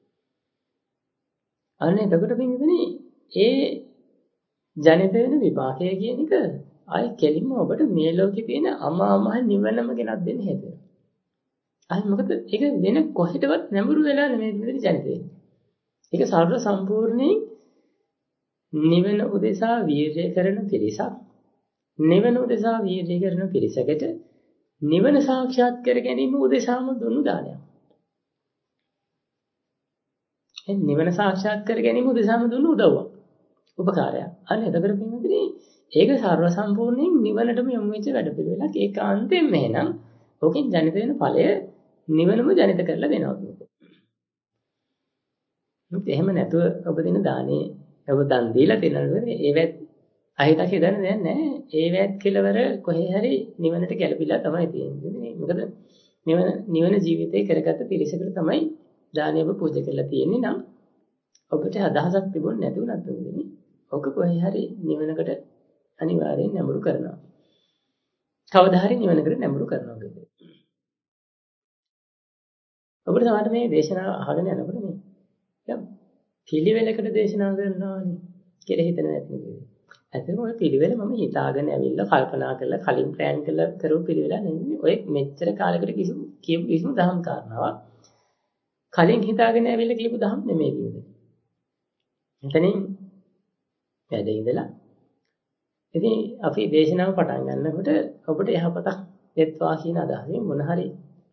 අන්න එතකොට පින්වතුනි ඒ ජනිත වෙන විපාකය කියන එක ආයි කෙලින්ම ඔබට මේ ලෝකේ තියෙන අමාමහ නිවනම ගෙනත් දෙන්න හේතු වෙනවා. ආයි මොකද ඒක වෙන කොහෙටවත් නැඹුරු වෙලා නෙමෙයි පින්වතුනි ජනිත වෙන්නේ. ඒක සර්ව සම්පූර්ණයෙන් නිවන උදෙසා වීර්යය කරන පිරිසක් නිවන උදෙසා වීර්යය කරන පිරිසකට නිවන සාක්ෂාත් කර ගැනීම උදෙසාම දුන්නු දානයක්. ඒ නිවන සාක්ෂාත් කර ගැනීම උදෙසාම දුන්නු උදව්වක්. උපකාරයක්. අන්න එතකොට පින්වතුනි ඒක සර්ව සම්පූර්ණයෙන් නිවනටම යොමු වෙච්ච වැඩපිළිවෙලක්. ඒකාන්තයෙන්ම එහෙනම් ඕකෙන් ජනිත වෙන ඵලය නිවනම ජනිත කරලා දෙනවා පින්වතුනි. මුත් එහෙම නැතුව ඔබ දෙන දානේ ඔබ දන් දීලා දෙනවනේ ඒවත් අහිතක් හදන්න දෙයක් නැහැ. ඒවත් කෙලවර කොහේ හරි නිවනට ගැලපිලා තමයි තියෙන්නේ. මොකද නිවන නිවන ජීවිතේ කරගත්ත පිරිසකට තමයි දානය ඔබ පූජා කරලා තියෙන්නේ නම් ඔබට අදහසක් තිබුණ නැති වුණත් වෙන්නේ. ඔක කොහේ හරි නිවනකට අනිවාර්යෙන් නැඹුරු කරනවා. කවදා හරි නිවනකට නැඹුරු කරනවා කියන්නේ. ඔබට සමහර මේ දේශනාව අහගෙන යනකොට මේ දැන් පිළිවෙලකට දේශනා කරනවානේ කියලා හිතන නැති නේද? ඇත්තටම ඔය පිළිවෙල මම හිතාගෙන ඇවිල්ලා කල්පනා කරලා කලින් ප්ලෑන් කරලා කරපු පිළිවෙල නෙමෙයි. ඔය මෙච්චර කාලයකට කිසි කියපු කිසිම දහම් කාරණාවක් කලින් හිතාගෙන ඇවිල්ලා කියපු දහම් නෙමෙයි කියන්නේ. එතනින් වැඩ ඉඳලා ඉතින් අපි දේශනාව පටන් ගන්නකොට ඔබට යහපතක් දෙත්වා කියන අදහසින් මොන හරි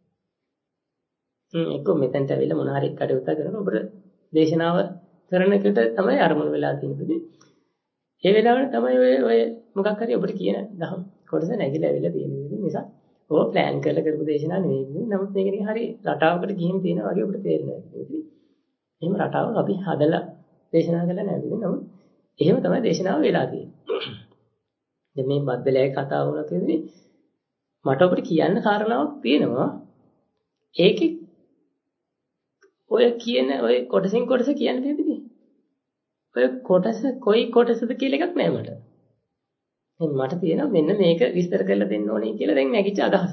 හ්ම් එක්ක මෙතෙන්ට ඇවිල්ලා මොන හරි කටයුත්තක් කරනකොට ඔබට දේශනාව කරන එකට තමයි අරමුණු වෙලා තියෙන්නේ. ඒ වෙලාවට තමයි ඔය ඔය මොකක් හරි ඔබට කියන දහම් කොටස නැගිලා ඇවිල්ලා තියෙන්නේ. නිසා ඕක ප්ලෑන් කරලා කරපු දේශනාව නෙවෙයි. නමුත් මේක නිකන් හරි රටාවකට ගිහින් තියෙනවා වගේ ඔබට තේරෙනවා. එහෙම රටාවක් අපි හදලා දේශනා කරලා නැහැ. නමුත් එහෙම තමයි දේශනාව වෙලා තියෙන්නේ. දැන් මේ බද්දලයේ කතාව වුණා කියන්නේ මට ඔබට කියන්න කාරණාවක් තියෙනවා. ඒකේ ඔය කියන ඔය කොටසින් කොටස කියන්න දෙන්නේ. ඔය කොටස කොයි කොටසද කියලා එකක් නෑ මට. දැන් මට තියෙනවා මෙන්න මේක විස්තර කරලා දෙන්න ඕනේ කියලා දැන් නැගිච්ච අදහසක්.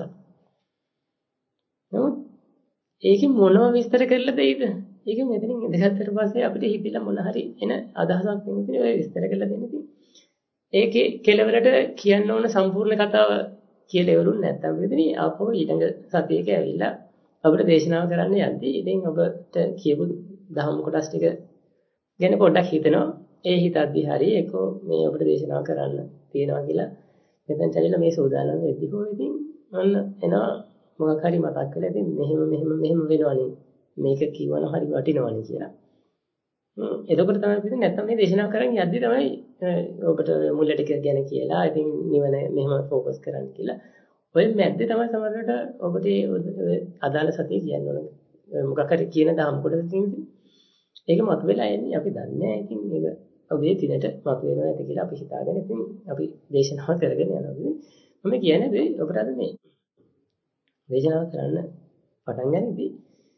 නමුත් ඒකේ මොනව විස්තර කරලා දෙයිද? ඒක මෙතනින් ඉඳගත්තට පස්සේ අපිට හිතිලා මොන හරි එන අදහසක් වෙනුනේ ඔය විස්තර කරලා දෙන්න තියෙන්නේ. ඒකේ කෙලවරට කියන්න ඕන සම්පූර්ණ කතාව කියලා ඉවරුනේ නැත්තම් වෙදෙනි ආපහු ඊළඟ සතියේක ඇවිල්ලා අපිට දේශනාව කරන්න යද්දී ඉතින් ඔබට කියපු දහම් කොටස් ටික ගැන පොඩ්ඩක් හිතනවා. ඒ හිතද්දී හරි ඒකෝ මේ අපිට දේශනාව කරන්න තියෙනවා කියලා මෙතෙන් ඇවිල්ලා මේ සෝදානම් වෙද්දී හෝ ඉතින් අන්න එනවා මොකක් හරි මතක් කරලා ඉතින් මෙහෙම මෙහෙම මෙහෙම වෙනවනේ මේක කියවනම් හරි වටිනවනේ කියලා. හ්ම් එතකොට තමයි ඉතින් නැත්තම් මේ දේශනාව කරන් යද්දී තමයි ඔබට මුල ටික ගැන කියලා ඉතින් නිවන මෙහෙම ફોકસ කරන්න කියලා. ඔය මැද්දේ තමයි සමහරවිට ඔබට අදාළ සතිය කියන්න ඕන. මොකක් හරි කියන දහම් කොටස තියෙන්නේ. ඒක මතුවෙලා එන්නේ අපි දන්නේ නැහැ. ඉතින් මේක ඔබේ දිනට මතුවෙනවා ඇති කියලා අපි හිතාගෙන ඉතින් අපි දේශනාව කරගෙන යනවා. මම කියන්නේ මේ ඔබට අද මේ දේශනාව කරන්න පටන් ගන්නදී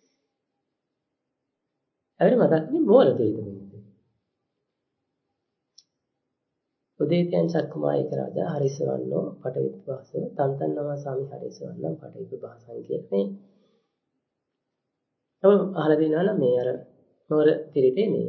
අපිට මතක්නේ මෝල පිළිතුරු. උදේතයන් සක්කුමායික රාජා හරිසවන්නෝ පටවිප්පවාසෝ තන්තන්නවා සාමි හරිසවන්නම් පටවිප්පවාසං කියන්නේ. ඔව් අහලා දිනනවා නම් මේ අර මෝර පිළිතේ නේ.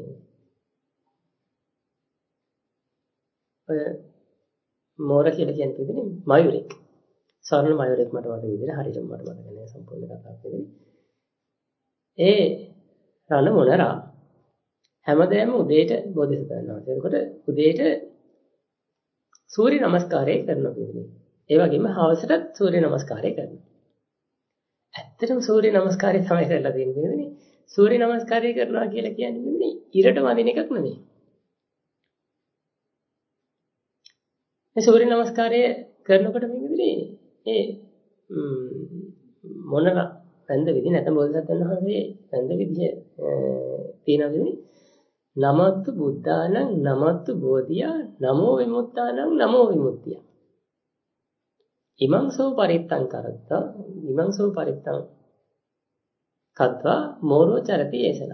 ඔය මෝර කියලා කියන පිළිදෙනේ මයුරෙක්. සරල මයුරෙක් මට මතක විදිහට හරියට මට මතක නෑ සම්පූර්ණ කතාවක් විදිහට. ඒ රණ මොනරා හැමදේම උදේට බෝධිසත්වයන් වහන්සේ. එතකොට උදේට සූර්ය නමස්කාරය කරනවා කියන්නේ. ඒ වගේම හවසටත් සූර්ය නමස්කාරය කරනවා. ඇත්තටම සූර්ය නමස්කාරය තමයි කරලා තියෙන්නේ. සූර්ය නමස්කාරය කරනවා කියලා කියන්නේ ඉරට වදින එකක් නෙමෙයි. මේ සූර්ය නමස්කාරය කරනකොට මේකදී ඒ මොන වැන්ද විදිහ නැත්නම් බෝධිසත්වයන් වහන්සේ වැන්ද විදිහ තියෙනවානේ. නමත්තු බුද්ධානං නමත්තු බෝධියා නමෝ විමුක්තානං නමෝ විමුක්තිය. ඉමං සෝ පරිත්තං කරත්තා ඉමං සෝ පරිත්තං කତ୍වා මෝරෝ චරති ඒසන.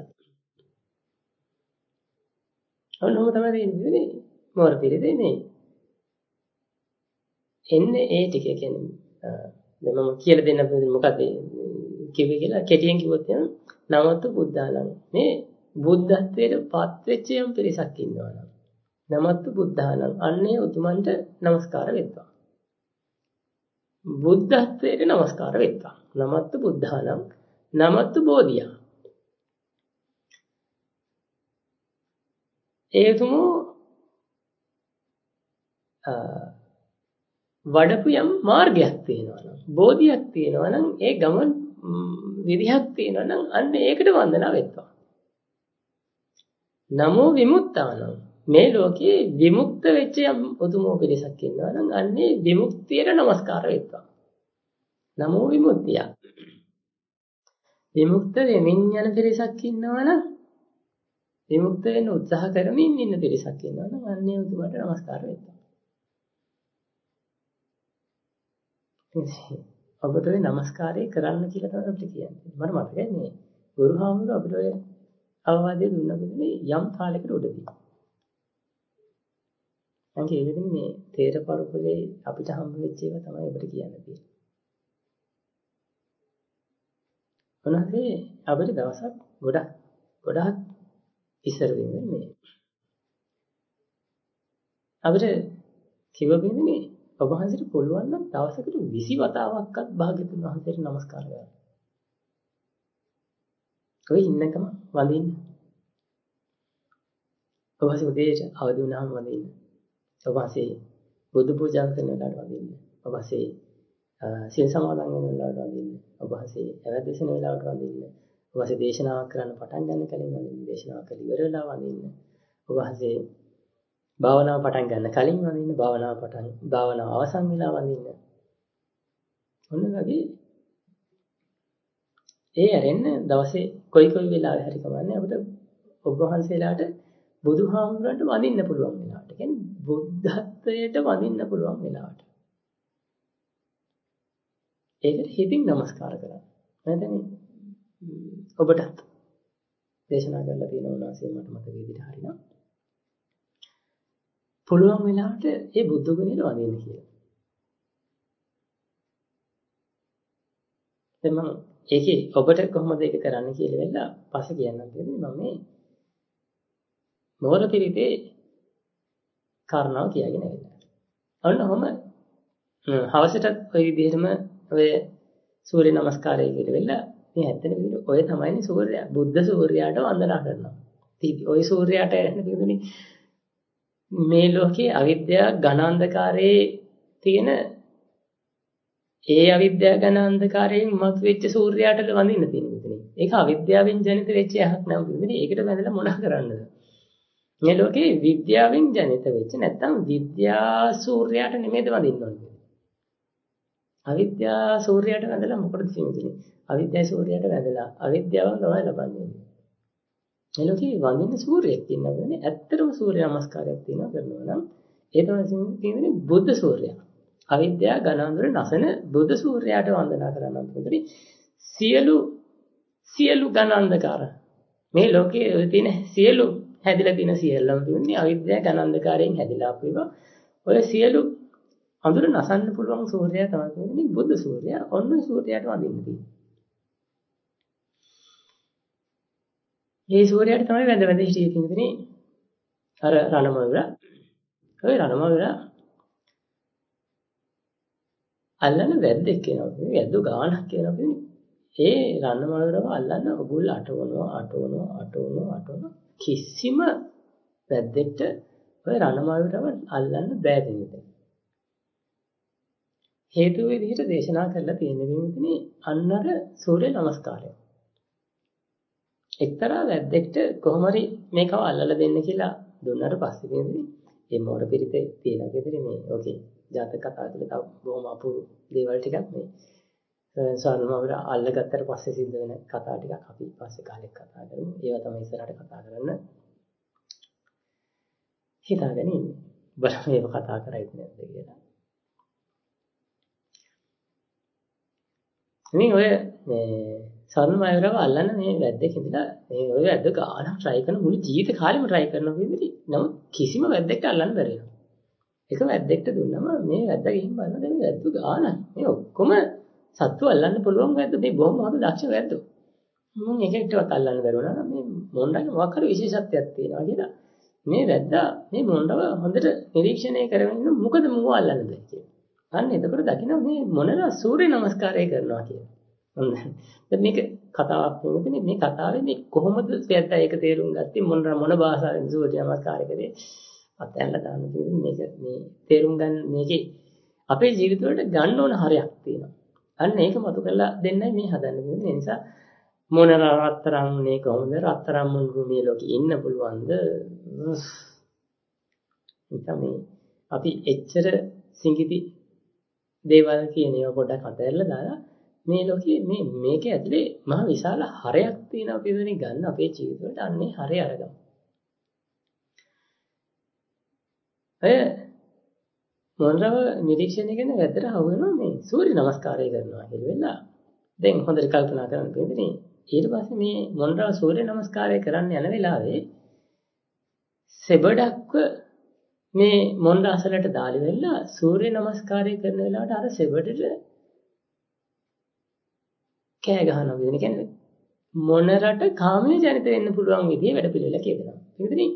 අන්නෝම තමයි ඉන්නේ මෝර පිළිදෙන්නේ. එන්නේ ඒ ටික කියන්නේ දැන් මම කියලා දෙන්න මොකද කිව්වේ කියලා කෙටියෙන් කිව්වොත් එහෙනම් නමත්තු බුද්ධානං මේ බුද්ධත්වයට පත් වෙච්ච යම් පිරිසක් ඉන්නවා නම් නමත්තු බුද්ධානං අන්නේ උතුමන්ට নমස්කාර වෙත්වා. බුද්ධත්වයට নমස්කාර වෙත්වා. නමත්තු බුද්ධානං නමත්තු බෝධියා. ඒ උතුමෝ වඩපු යම් මාර්ගයක් තියෙනවා නම් බෝධියක් තියෙනවා නම් ඒ ගමන් විදිහක් තියෙනවා නම් අන්න ඒකට වන්දනා වෙත්වා. නමෝ විමුක්තානං මේ ලෝකයේ විමුක්ත වෙච්ච යම් උතුමෝ පිරිසක් ඉන්නවා නම් අන්නේ විමුක්තියට নমස්කාර වෙත්වා. නමෝ විමුක්තිය. විමුක්ත වෙමින් යන පිරිසක් ඉන්නවා නම් විමුක්ත වෙන්න උත්සාහ කරමින් ඉන්න පිරිසක් ඉන්නවා නම් අන්නේ උතුමට নমස්කාර වෙත්වා. අපිට ඔය নমස්කාරය කරන්න කියලා තමයි අපිට කියන්නේ. මට මතකයි මේ ගුරුහාමුදුරුවෝ අපිට ඔය අවවාදය දුන්නා කියන්නේ යම් කාලයකට උඩදී. මම කියන්නේ මේ තේර පරපුරේ අපිට හම්බ වෙච්ච ඒවා තමයි අපිට කියන්න තියෙන්නේ. මොනවාසේ අපිට දවසක් ගොඩක් ගොඩක් ඉස්සර වෙන්නේ මේ. අපිට කිව්වෙන්නේ ඔබ වහන්සේට පුළුවන් නම් දවසකට විසි වතාවක්වත් භාග්‍යතුන් වහන්සේට নমස්කාර කරන්න. ඔය ඉන්නකම වඳින්න. ඔබ වහන්සේ උදේට අවදි වුණාම වඳින්න. ඔබ වහන්සේ බුදු පූජා කරන වෙලාවට වඳින්න. ඔබ වහන්සේ සීල් සමාදන් වෙන වෙලාවට වඳින්න. ඔබ වහන්සේ අවදේශන වෙලාවට වඳින්න. ඔබ වහන්සේ දේශනාවක් කරන්න පටන් ගන්න කලින් වඳින්න. දේශනාව කළ ඉවර වෙලා වඳින්න. ඔබ වහන්සේ භාවනාව පටන් ගන්න කලින් වඳින්න. භාවනාව පටන් භාවනාව අවසන් වෙලා වඳින්න. ඔන්න වගේ ඒ ඇරෙන්න දවසේ කොයි කොයි වෙලාවෙ හරි කමන්නේ අපිට ඔබ වහන්සේලාට බුදුහාමුදුරන්ට වඳින්න පුළුවන් වෙලාවට. කියන්නේ බුද්ධත්වයට වඳින්න පුළුවන් වෙලාවට. ඒකට හිතින් নমස්කාර කරන්න. නැත්නම් ඔබටත් දේශනා කරලා තියෙන උනාසේ මට මතක විදිහට හරිනම් පුළුවන් වෙලාවට ඒ බුදු ගුණයට වඳින්න කියලා. දැන් මම ඒකේ ඔබට කොහොමද ඒක කරන්න කියලා වෙලා පස්සේ කියන්නම් කියන්නේ මම මේ මෝරපිරිතේ කාරණාව කියාගෙන ඉන්නවා. අන්න ඔහම හවසටත් ওই විදිහටම ඔය සූර්ය නමස්කාරය කියලා වෙලා මේ ඇත්තටම ඔය තමයිනේ සූර්යයා. බුද්ධ සූර්යයාට වන්දනා කරනවා. ඔය සූර්යයාට පිටුනේ මේ ලෝකේ අවිද්‍යාව ඝන අන්ධකාරයේ තියෙන ඒ අවිද්‍යාව ඝන අන්ධකාරයෙන් මත් වෙච්ච සූර්යයාට වඳින්න තියෙන පිටුනේ. ඒක අවිද්‍යාවෙන් ජනිත වෙච්ච එකක් නෑ පිටුනේ. ඒකට බැඳලා මොනව කරන්නද? මේ ලෝකේ විද්‍යාවෙන් ජනිත වෙච්ච නැත්තම් විද්‍යා සූර්යයාට නෙමෙයිද වඳින්න ඕනේ. අවිද්‍යා සූර්යයාට වැඳලා මොකටද තියෙන්නේ? අවිද්‍යා සූර්යයාට වැඳලා අවිද්‍යාවෙන් තමයි ලබන්නේ. මේ ලෝකේ වඳින්න සූර්යයෙක් ඉන්නවා නේ. ඇත්තටම සූර්ය නමස්කාරයක් තියෙනවා කරනවා නම් ඒ තමයි කියන්නේ බුද්ධ සූර්යයා. අවිද්‍යාව ඝනාන්දර නැසන බුද්ධ සූර්යයාට වන්දනා කරනවා කියන්නේ සියලු සියලු ඝනාන්දකාර මේ ලෝකයේ තියෙන සියලු හැදිලා තියෙන සියල්ලම කියන්නේ අවිද්‍යාව ඝනාන්දකාරයෙන් හැදිලා අපේවා. ඔය සියලු අඳුර නසන්න පුළුවන් සූර්යයා තමයි කියන්නේ බුද්ධ සූර්යයා. ඔන්න සූර්යයාට වඳින්න තියෙන්නේ. මේ සූර්යයාට තමයි වැඳ වැඳ හිටියේ කියන්නේ අර රණමවුර. ඔය රණමවුර අල්ලන වැද්දෙක් කියනවා. වැද්දෝ ගානක් කියනවා කියන්නේ. ඒ රණමවුරව අල්ලන්න ඔගොල්ලෝ අටවනවා අටවනවා අටවනවා අටවනවා කිසිම වැද්දෙක්ට ඔය රණමවුරව අල්ලන්න බෑ දෙන්නේ. හේතු විදිහට දේශනා කරලා තියෙන විදිහනේ අන්නර සූර්ය නමස්කාරය. එක්තරා වැද්දෙක්ට කොහොම හරි මේකව අල්ලලා දෙන්න කියලා දුන්නාට පස්සේ කියන්නේ මේ මොර පිරිතේ තියෙන විදිහට මේ ඕකේ ජාතක කතා තුළ තව බොහොම අපූර්ව දේවල් ටිකක් මේ ස්වර්ණමවුර අල්ලගත්තට පස්සේ සිද්ධ වෙන කතා ටිකක් අපි පස්සේ කාලෙක කතා කරමු. ඒවා තමයි ඉස්සරහට කතා කරන්න හිතාගෙන ඉන්නේ. බලමු මේක කතා කරයිද නැද්ද කියලා. ඉතින් ඔය මේ ස්වර්ණමයුරව අල්ලන්න මේ වැද්දෙක් ඉඳලා මේ ඔය වැද්ද ගානක් try කරන මුළු ජීවිත කාලෙම try කරනවා විදිහට. නමුත් කිසිම වැද්දෙක්ට අල්ලන්න බැරි වෙනවා. එක වැද්දෙක්ට දුන්නම මේ වැද්දා ගිහින් බලනවා දැන් වැද්ද ගානක්. මේ ඔක්කොම සත්තු අල්ලන්න පුළුවන් වැද්ද මේ බොහොම හොඳ දක්ෂ වැද්දෝ. මම එක එකටවත් අල්ලන්න බැරුණා නම් මේ මොණ්ඩගේ මොකක් හරි විශේෂත්වයක් තියෙනවා කියලා. මේ වැද්දා මේ මොණ්ඩව හොඳට නිරීක්ෂණය කරගෙන ඉන්න මොකද මුව අල්ලන්න බැහැ කියලා. අන්න එතකොට දකින්න මේ මොනලා සූර්ය නමස්කාරය කරනවා කියලා. දැන් මේක කතාවක් නෙමෙයි මේ කතාවේ මේ කොහොමද වැද්දා ඒක තේරුම් ගත්තේ මොන මොන භාෂාවෙන් සූර්ය නමස්කාරය කරේ අතැල්ල දාන්න තියෙන්නේ මේක මේ තේරුම් ගන්න මේකේ අපේ ජීවිත වලට ගන්න ඕන හරයක් තියෙනවා. අන්න ඒක මතු කරලා දෙන්නයි මේ හදන්නේ. ඒ නිසා මොන රත්තරන් මේ කොහොමද රත්තරන් මුණු මේ ලෝකේ ඉන්න පුළුවන්ද? මේ අපි එච්චර සිඟිති දේවල් කියන ඒවා පොඩ්ඩක් අතහැරලා දාලා මේ ලෝකයේ මේ මේකේ ඇතුලේ මහ විශාල හරයක් තියෙනවා පිළිවෙලින් ගන්න අපේ ජීවිත වලට අන්නේ හරය අරගමු. අය මොනරව නිරීක්ෂණය කරන වැදට හවු වෙනවා මේ සූර්ය නමස්කාරය කරනවා කියලා වෙලා. දැන් හොඳට කල්පනා කරන්න පිළිදෙනේ. ඊට පස්සේ මේ මොනරව සූර්ය නමස්කාරය කරන්න යන වෙලාවේ සෙබඩක්ව මේ මොණ්ඩ අසලට දාලි වෙලා සූර්ය නමස්කාරය කරන වෙලාවට අර සෙබඩට කෑ ගහනවා කියන කියන්නේ මොනරට කාමයේ ජනිත වෙන්න පුළුවන් විදිහේ වැඩ පිළිවෙල කියනවා. පිළිදෙනේ.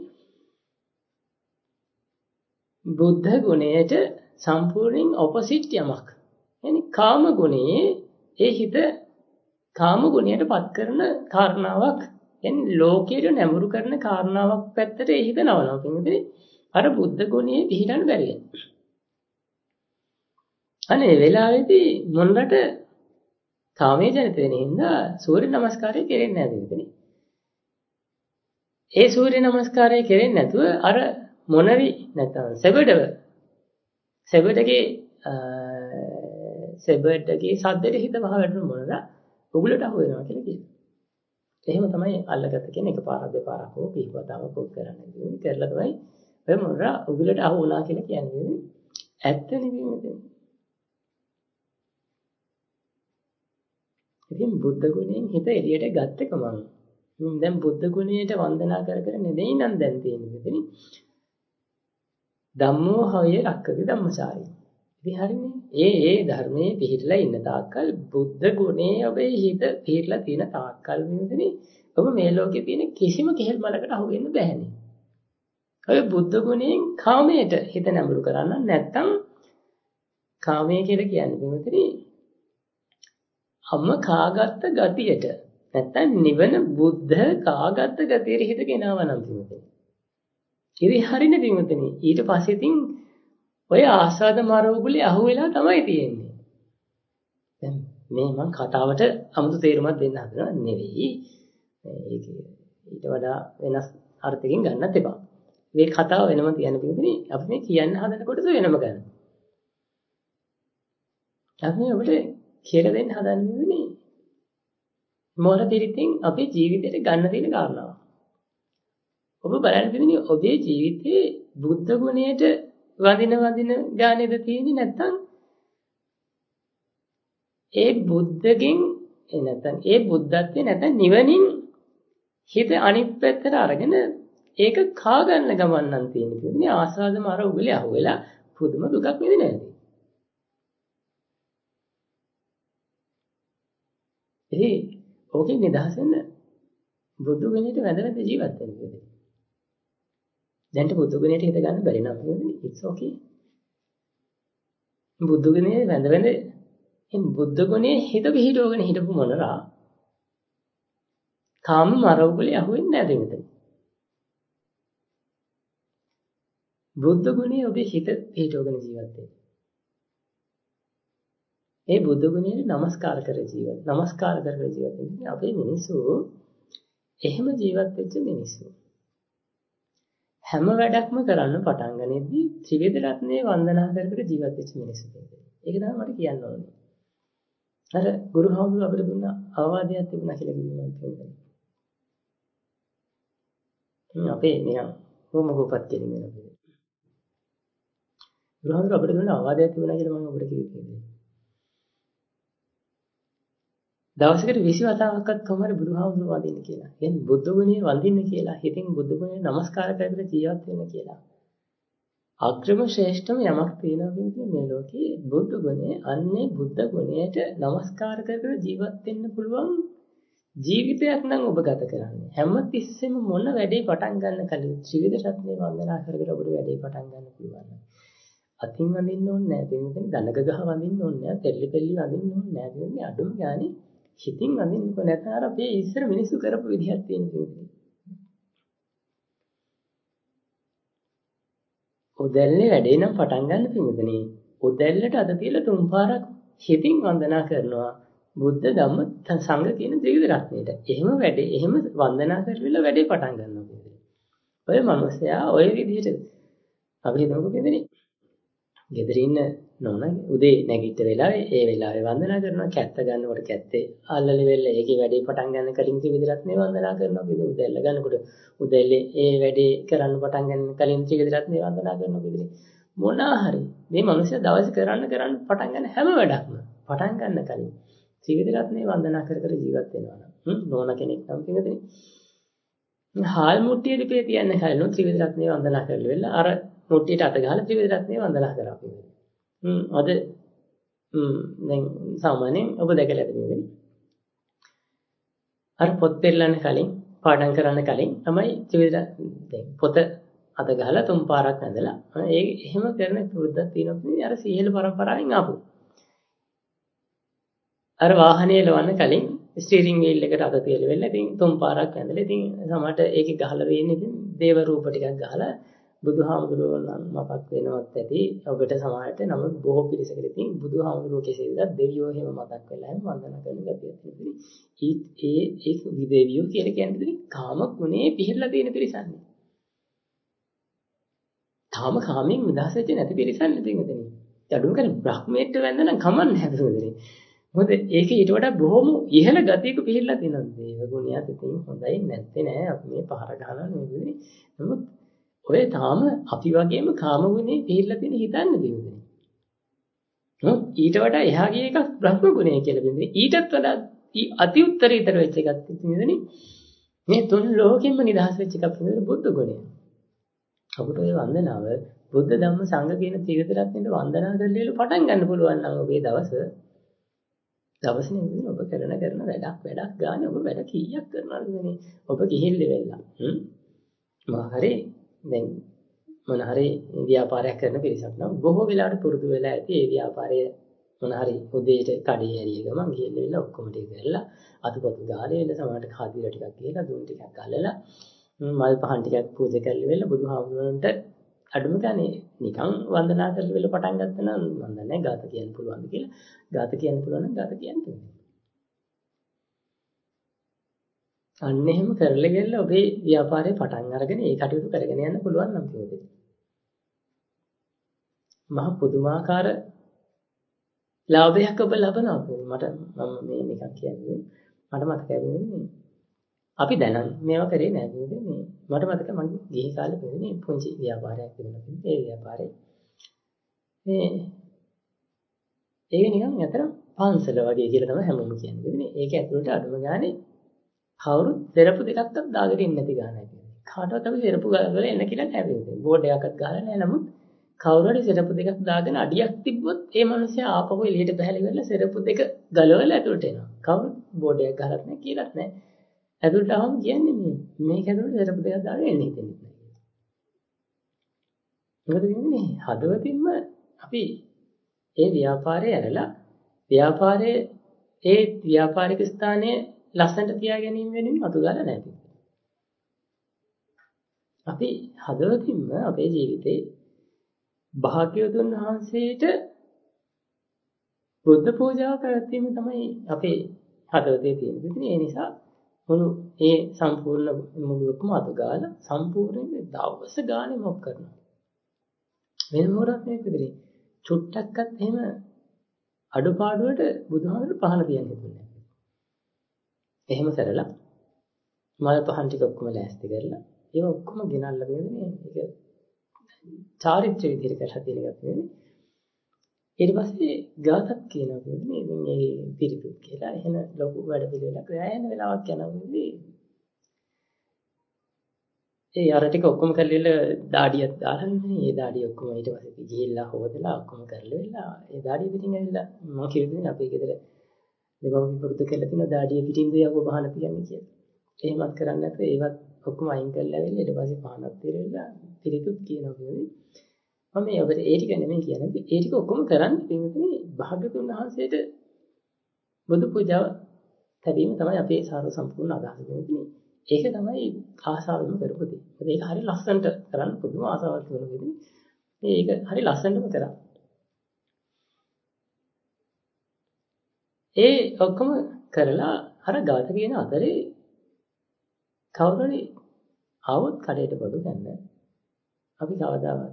බුද්ධ ගුණයට සම්පූර්ණයෙන් ඔපොසිට් යමක්. يعني කාම ගුණයේ ඒ හිත කාම ගුණයට පත් කරන කාරණාවක් يعني ලෝකයට නැඹුරු කරන කාරණාවක් පැත්තට ඒ හිත නවනවා. කියන්නේ අර බුද්ධ ගුණයේ පිළිහන්න බැරි වෙන. අනේ වෙලාවේදී මොනරට කාමයේ ජනිත වෙන හින්දා සූර්ය නමස්කාරය කෙරෙන්නේ නැහැ දෙන්නේ. ඒ සූර්ය නමස්කාරය කෙරෙන්නේ නැතුව අර මොනරි නැත්නම් සෙබඩව සෙබඩගේ සෙබඩගේ සද්දෙට හිත වහ වැටුණු මොනරා උගලට අහු වෙනවා කියලා කියනවා. එහෙම තමයි අල්ලගත්ත කියන්නේ එකපාරක් දෙපාරක් හෝ කීපවතාවක් ඔක් කරන්නේ. කරලා තමයි ඔය මොනරා උගලට අහු වුණා කියලා කියන්නේ. ඇත්ත නෙමෙයි. ඉතින් බුද්ධ ගුණයෙන් හිත එළියට ගත්ත කමං. දැන් බුද්ධ ගුණයට වන්දනා කර කර නෙමෙයි නම් දැන් තියෙන්නේ මෙතන. ධම්මෝ හවය රක්කති ධම්මචාරී. ඉතින් හරිනේ. ඒ ඒ ධර්මයේ පිහිටලා ඉන්න තාක්කල් බුද්ධ ගුණේ ඔබේ හිත පිහිටලා තියෙන තාක්කල් වෙනදනේ ඔබ මේ ලෝකේ තියෙන කිසිම කෙහෙල් මලකට අහු වෙන්න බෑනේ. ඔය බුද්ධ ගුණයෙන් කාමයට හිත නැඹුරු කරන්න නැත්තම් කාමයේ කියලා කියන්නේ මෙතන අම්ම කාගත්ත ගතියට නැත්තම් නිවන බුද්ධ කාගත්ත ගතියට හිත ගෙනාවා නම් පින්වතුනි. ඉතින් හරිනේ පින්වතුනි. ඊට පස්සේ ඉතින් ඔය ආස්වාද මාර්ගුලේ අහුවෙලා තමයි තියෙන්නේ. දැන් මේ මං කතාවට 아무තු තේරුමක් දෙන්න හදනව නෙවෙයි. ඒක ඊට වඩා වෙනස් අර්ථකින් ගන්නත් එපා. මේ කතාව වෙනම තියන්න පින්වතුනි. අපි මේ කියන්න හදන කොටස වෙනම ගන්න. අපි ඔබට කියලා දෙන්න හදන්නේ පින්වතුනි. මොර පිරිතින් අපේ ජීවිතේට ගන්න තියෙන කාරණාව. ඔබ බලන්න පින්වතුනි ඔබේ ජීවිතේ බුද්ධ ගුණයට වඳින වඳින ගානේද තියෙන්නේ නැත්නම් ඒ බුද්ධගෙන් ඒ නැත්නම් ඒ බුද්ධත්වේ නැත්නම් නිවනින් හිත අනිත් පැත්තට අරගෙන ඒක කා ගන්න ගමන් නම් තියෙන්නේ පින්වතුනි ආස්වාදම අර උගලේ අහුවෙලා පුදුම දුකක් විඳින ඇති. ඒ ඕකේ නිදහස් වෙන්න බුදු ගුණයට වැඳ වැඳ ජීවත් වෙන්න ඕනේ. දැන්ට බුදු ගුණයට හිත ගන්න බැරි නම් පින්වතුනි it's okay. බුදු ගුණයේ වැඳ වැඳ මේ බුද්ධ ගුණයේ හිත පිහිටවගෙන හිටපු මොනරා කාම මරවුලේ අහුවෙන්නේ නැහැ දෙවිතේ. බුද්ධ ගුණයේ ඔබේ හිත පිහිටවගෙන ජීවත් වෙන්න. ඒ බුද්ධ ගුණයට নমස්කාර කර ජීවත්. নমස්කාර කර කර ජීවත් වෙන්නේ අපේ මිනිස්සු එහෙම ජීවත් වෙච්ච මිනිස්සු. හැම වැඩක්ම කරන්න පටන් ගනිද්දී ත්‍රිවිධ රත්නයේ වන්දනා කර කර ජීවත් වෙච්ච මිනිස්සු. ඒක තමයි මට කියන්න ඕනේ. අර ගුරු හාමුදුරුවෝ අපිට දුන්න අවවාදයක් තිබුණා කියලා කිව්වා මම කියන්නේ. අපේ නිකන් කොමකෝපත් කෙලින් වෙනවා. ගුරු හාමුදුරුවෝ අපිට දුන්න අවවාදයක් තිබුණා කියලා මම ඔබට කිව්වේ. දවසකට විසි වතාවක්වත් කොහොමද බුදුහාමුදුරුවෝ වඳින්න කියලා. කියන්නේ බුද්ධ ගුණේ වඳින්න කියලා. හිතින් බුද්ධ ගුණේ নমස්කාර කරගෙන ජීවත් වෙන්න කියලා. අග්‍රම ශ්‍රේෂ්ඨම යමක් තියෙනවා කියන්නේ මේ ලෝකේ බුද්ධ ගුණේ අන්නේ බුද්ධ ගුණයට নমස්කාර කරගෙන ජීවත් වෙන්න පුළුවන් ජීවිතයක් නම් ඔබ ගත කරන්නේ. හැම තිස්සෙම මොන වැඩේ පටන් ගන්න කලින් ත්‍රිවිධ රත්නේ වන්දනා කරගෙන ඔබට වැඩේ පටන් ගන්න පුළුවන්. අතින් වඳින්න ඕනේ නැහැ. දෙන්නේ දනක ගහ වඳින්න ඕනේ නැහැ. තෙල්ලි පෙල්ලි වඳින්න ඕනේ නැහැ. දෙන්නේ අඩුම ගානේ හිතින් වඳින්නකො නැත්නම් අර අපේ ඉස්සර මිනිස්සු කරපු විදිහක් තියෙන දෙන්නේ. උදැල්ලේ වැඩේ නම් පටන් ගන්න පිමුදනේ. උදැල්ලට අත තියලා තුන් පාරක් හිතින් වන්දනා කරනවා. බුද්ධ ධම්ම සංඝ කියන ත්‍රිවිධ රත්නයට. එහෙම වැඩේ එහෙම වන්දනා කරලා වැඩේ පටන් ගන්නවා පිමුදනේ. ඔය මිනිස්සයා ඔය විදිහට අපි හිතමුකෝ පිමුදනේ. ගෙදර ඉන්න නෝනා උදේ නැගිට වෙලාවේ ඒ වෙලාවේ වන්දනා කරනවා කැත්ත ගන්නකොට කැත්තේ අල්ලලි වෙල්ල ඒකේ වැඩේ පටන් ගන්න කලින් ත්‍රිවිධ රත්නේ වන්දනා කරනවා කිව්ව උදැල්ල ගන්නකොට උදැල්ලේ ඒ වැඩේ කරන්න පටන් ගන්න කලින් ත්‍රිවිධ රත්නේ වන්දනා කරනවා කිව්වනේ මොනවා හරි මේ මිනිස්සු දවස් කරන්න කරන්න පටන් ගන්න හැම වැඩක්ම පටන් ගන්න කලින් ත්‍රිවිධ රත්නේ වන්දනා කර කර ජීවත් වෙනවා නම් නෝනා කෙනෙක් නම් පිටුනේ හාල් මුට්ටිය දිපේ තියන්න කලින් ත්‍රිවිධ රත්නේ වන්දනා කරලා වෙලා අර මුට්ටියට අත ගහලා ත්‍රිවිධ රත්නේ වන්දනා කරා පිටුනේ හ්ම් අද හ්ම් දැන් සාමාන්‍යයෙන් ඔබ දැකලා තියෙන්නේ අර පොත් පෙරලන්න කලින් පාඩම් කරන්න කලින් තමයි ත්‍රිවිධ දැන් පොත අත ගහලා තුන් පාරක් ඇඳලා ඒ එහෙම කරන පුරුද්දක් තියෙනවා අර සීහල පරම්පරාවෙන් ආපු අර වාහනේ ලවන්න කලින් ස්ටියරින් වීල් එකට අත තියලා වෙලා ඉතින් තුන් පාරක් ඇඳලා ඉතින් සමහරට ඒකේ ගහලා වෙන්නේ ඉතින් දේව රූප ටිකක් ගහලා බුදුහාමුදුරුවෝ නම් මතක් වෙනවත් ඇති ඔබට සමහරට නමුත් බොහෝ පිරිසකට ඉතින් බුදුහාමුදුරුවෝ කෙසේද දෙවියෝ එහෙම මතක් වෙලා එහෙම වන්දනා කරන ගතියක් තියෙනවා. ඒ ඒ විදේවියෝ කියලා කියන්නේ කාම ගුණේ පිහිරලා තියෙන පිරිසන්නේ. තාම කාමෙන් නිදහස් වෙච්ච නැති පිරිසන්නේ තියෙන්නේ. අඩුම කරේ බ්‍රහ්මයට වැඳ නම් කමන්නේ හැදුවදනේ. මොකද ඒක ඊට වඩා බොහොම ඉහළ ගතියක පිහිරලා තියෙනවා. දේව ගුණයත් ඉතින් හොඳයි නැත්තේ නෑ අපි මේ පහර ගහනවා නෙවෙයි. නමුත් ඔය තාම අපි වගේම කාම ගුණේ පිළිලා තියෙන හිතන්න දෙන්නේ. නෝ ඊට වඩා එහා ගිය එකක් බ්‍රහ්ම ගුණය කියලා දෙන්නේ. ඊටත් වඩා අති උත්තරීතර වෙච්ච එකක් තියෙන්නේ. මේ තුන් ලෝකෙම නිදහස් වෙච්ච එකක් තමයි බුද්ධ ගුණය. අපිට ඔය වන්දනාව බුද්ධ ධම්ම සංඝ කියන ත්‍රිවිධ රත්නෙට වන්දනා කරලා පටන් ගන්න පුළුවන් නම් ඔබේ දවස දවසේ නෙමෙයි ඔබ කරන කරන වැඩක් වැඩක් ගන්න ඔබ වැඩ කීයක් කරනවද මේ ඔබ ගිහිල්ල වෙලා. හ්ම්. මා හරි දැන් මොන හරි ව්‍යාපාරයක් කරන පිරිසක් නම් බොහෝ වෙලාවට පුරුදු වෙලා ඇති ඒ ව්‍යාපාරය මොන හරි උදේට කඩේ හැරිය ගමන් ගිහිල්ලා ඔක්කොම ටික කරලා අතුපතු ගාලා එන්න සමහරට කාදිර ටිකක් ගිහලා දුම් ටිකක් අල්ලලා මල් පහන් ටිකක් පූජා කරලා වෙලා බුදුහාමුදුරන්ට අඩුම ගානේ නිකන් වන්දනා කරලා වෙලා පටන් ගත්තා නම් මම දන්නේ නැහැ ගාත කියන්න පුළුවන්ද කියලා. ගාත කියන්න පුළුවන් නම් ගාත කියන්න ඕනේ. අන්න එහෙම කරලා ගිහලා ඔබේ ව්‍යාපාරේ පටන් අරගෙන ඒ කටයුතු කරගෙන යන්න පුළුවන් නම් පියෝදේ. මහ පුදුමාකාර ලාභයක් ඔබ ලබනවා. මට මම මේ නිකන් කියන්නේ මට මතකයි මේ අපි දැනන් මේවා කරේ නෑ නේද මේ මට මතකයි මම ගිහි කාලේ මේ පුංචි ව්‍යාපාරයක් තිබුණා. ඒ ව්‍යාපාරේ මේ ඒක නිකන් අතර පන්සල වගේ කියලා තමයි හැමෝම කියන්නේ. මේ ඒක ඇතුළට අඩුම ගානේ කවුරුත් දෙරපු දෙකක්වත් දාගෙන ඉන්නේ නැති ගානයි. කාටවත් අපි දෙරපු ගාලා එන්න කියලා නෑ වෙන්නේ. බෝඩ් එකක්වත් ගහලා නෑ. නමුත් කවුරු හරි සෙරපු දෙකක් දාගෙන අඩියක් තිබ්බොත් ඒ මනුස්සයා ආපහු එළියට බහලා ඉවරලා සෙරපු දෙක ගලවලා ඇතුළට එනවා. කවුරු බෝඩ් එකක් ගහලත් නැහැ කියලාත් නැහැ. ඇතුළට ආවම කියන්නේ මේ මේක ඇතුළට සෙරපු දෙකක් දාගෙන එන්න හිතෙන්නේ නැහැ. මොකද කියන්නේ හදවතින්ම අපි ඒ ව්‍යාපාරය ඇරලා ව්‍යාපාරයේ ඒ ව්‍යාපාරික ස්ථානයේ ලස්සනට තියා ගැනීම වෙනුවෙන් අතු ගාලා නැහැ. අපි හදවතින්ම අපේ ජීවිතේ භාග්‍යවතුන් වහන්සේට බුද්ධ පූජාව පැවැත්වීම තමයි අපේ හදවතේ තියෙන. ඉතින් ඒ නිසා මුළු ඒ සම්පූර්ණ මුළුකම අතු ගාලා සම්පූර්ණයෙන් දවස් ගානේ මොක් කරනවා. වෙන මොකක්ද මේ පිළිරි? චුට්ටක්වත් එහෙම අඩුපාඩුවට බුදුහාමුදුරු පහන තියන්නේ නැහැ. එහෙම කරලා මල් පහන් ටික ඔක්කොම ලෑස්ති කරලා ඒක ඔක්කොම ගෙනල්ලා කියන්නේ ඒක චාරිත්‍ර විදිහට කරලා තියෙන එකක් නෙවෙයි. ඊට පස්සේ ගාතක් කියනවා කියන්නේ මේ පිරිතුත් කියලා එහෙන ලොකු වැඩ පිළිවෙලක් ගෑන වෙලාවක් යනවා. ඒ අර ටික ඔක්කොම කරලා දාඩියක් දාලා ඉන්නේ. ඒ දාඩිය ඔක්කොම ඊට පස්සේ ගිහිල්ලා හොදලා ඔක්කොම කරලා වෙලා ඒ දාඩිය පිටින් ඇවිල්ලා මම කිව්වේ අපේ ගෙදර දෙමව්පිය පුරුදු කරලා තියෙන දාඩිය පිටින් දෙයව බහන තියන්නේ කියලා. එහෙමත් කරන්නේ නැත්නම් ඒවත් ඔක්කොම අයින් කරලා ඇවිල්ලා ඊට පස්සේ පහනක් තියලා පිරිතුත් කියනවා කියන්නේ. මම මේ ඔබට ඒ ටික නෙමෙයි කියන්නේ. ඒ ටික ඔක්කොම කරන්නේ පින්විතනේ භාග්‍යතුන් වහන්සේට බුදු පූජාව ලැබීම තමයි අපේ සාර සම්පූර්ණ අදහස වෙන්නේ. ඒක තමයි ආසාවෙන්ම කරපු දේ. ඒක හරිය ලස්සනට කරන්න පුදුම ආසාවක් තියෙනවා. මේක හරිය ලස්සනටම කරා. ඒ ඔක්කොම කරලා අර ගාත කියන අතරේ කවුරුරි ආවොත් කඩේට බඩු ගන්න. අපි කවදාවත්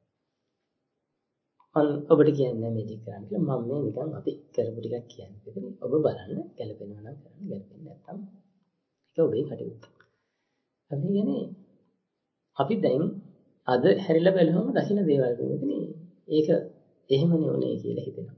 මම ඔබට කියන්නේ මේ ටික කරන්න කියලා. මම මේ නිකන් අපි කරපු ටිකක් කියන්නේ. ඔබ බලන්න ගැලපෙනවා නම් කරන්න, ගැලපෙන්නේ නැත්නම් ඒක ඔබේ කටයුත්ත. අපි කියන්නේ අපි දැන් අද හැරිලා බලනවම දකින්න දේවල් වෙන්නේ. ඒක එහෙමනේ උනේ කියලා හිතෙනවා.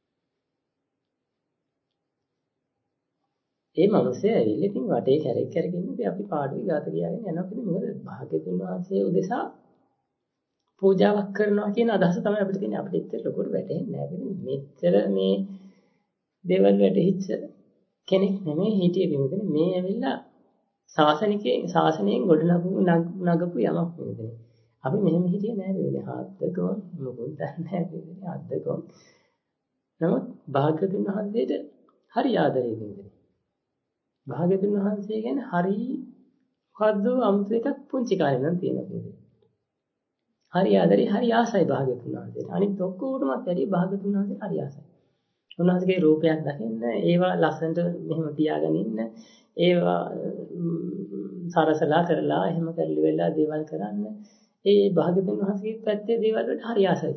ඒ මිනිස්සේ ඇවිල්ලා ඉතින් වටේ කැරක් කැරගෙන ඉඳි අපි පාඩුවේ ගාත ගියාගෙන යනවා කියන්නේ මොකද භාග්‍යතුන් වහන්සේ උදෙසා පූජාවක් කරනවා කියන අදහස තමයි අපිට තියෙන්නේ. අපිට ඇත්තට ලොකුට වැටහෙන්නේ නැහැ. මෙච්චර මේ දේවල් වැටහිච්ච කෙනෙක් නෙමෙයි හිටියේ විමුදනේ. මේ ඇවිල්ලා ශාසනිකේ ශාසනයෙන් ගොඩ නගපු යමක් විමුදනේ. අපි මෙහෙම හිටියේ නෑ විමුදනේ. හත්දකම මොකුත් දන්නේ නැහැ විමුදනේ. හත්දකම. නමුත් භාග්‍යතුන් වහන්සේට හරි ආදරේ විමුදනේ. භාග්‍යතුන් වහන්සේ කියන්නේ හරි මොකද්ද අමුතු එකක් පුංචි කාලේ නම් තියෙනවා විමුදනේ. හරි ආදරේ හරි ආසයි භාග්‍යතුන් වහන්සේට. අනිත් ඔක්කොටමත් වැඩි භාග්‍යතුන් වහන්සේට හරි ආසයි. උන්වහන්සේගේ රූපයක් දකින්න, ඒවා ලස්සනට මෙහෙම තියාගෙන ඉන්න, ඒවා සරසලා කරලා එහෙම කරලි වෙලා දේවල් කරන්න. ඒ භාග්‍යතුන් වහන්සේගේ පැත්තේ දේවල් වලට හරි ආසයි.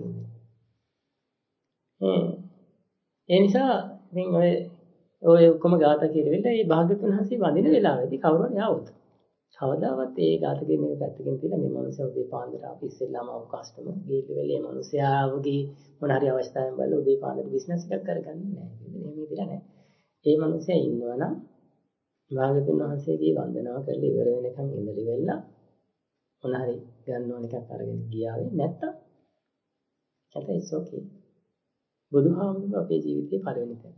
ඒ නිසා ඉතින් ඔය ඔය ඔක්කොම ගාථා කියලෙවිලා මේ භාග්‍යතුන් වහන්සේ වඳින වෙලාවෙදී කවුරු හරි ආවොත් කවදාවත් ඒ ගාථා කියන එක පැත්තකින් තියලා මේ මනුස්සයා උදේ පාන්දර ආපු ඉස්සෙල්ලාම ආව කස්ටමර් ගේට් වෙලේ මනුස්සයාවගේ මොන හරි අවස්ථාවෙන් බලලා උදේ පාන්දර බිස්නස් එකක් කරගන්නේ නැහැ. එහෙම ඉතිලා නැහැ. ඒ මනුස්සයා ඉන්නවා නම් භාග්‍යතුන් වහන්සේගේ වන්දනාව කරලා ඉවර වෙනකන් ඉඳලි වෙලා මොන හරි ගන්න ඕන එකක් අරගෙන ගියාවේ නැත්තම් that is okay. බුදුහාමුදුරුවෝ අපේ ජීවිතේ පළවෙනි තැන.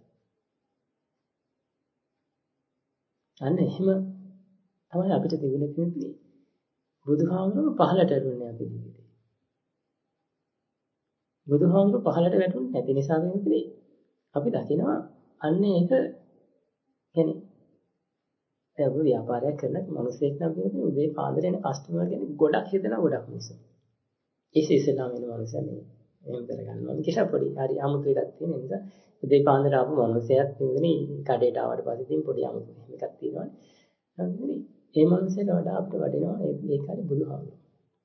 අන්න එහෙම තමයි අපිට තිබුණේ තියෙන්නේ. බුදුහාමුදුරුවෝ පහලට ඇරුණේ අපේ ජීවිතේ. බුදුහාමුදුරුවෝ පහලට වැටුනේ නැති නිසා වෙන්නේ අපි දකිනවා අන්න ඒක කියන්නේ ඒ ඔබ ව්‍යාපාරයක් කරන මිනිස්සෙක් නම් කියන්නේ උදේ පාන්දර එන කස්ටමර් කෙනෙක් ගොඩක් හිතන ගොඩක් මිනිස්සු. ඒස ඉස්සෙල්ලාම එන මිනිස්සු මේ එහෙම කරගන්නවා. කියලා පොඩි හරි 아무තු එකක් තියෙන නිසා උදේ පාන්දර ආපු මිනිස්සයාත් නෙවෙයි කඩේට ආවට පස්සේ ඉතින් පොඩි 아무තු එකක් තියෙනවානේ. හරිනේ. ඒ මිනිස්සුන්ට වඩා අපිට වටිනවා ඒ ඒ කාලේ බුදුහාමුදුරුවෝ.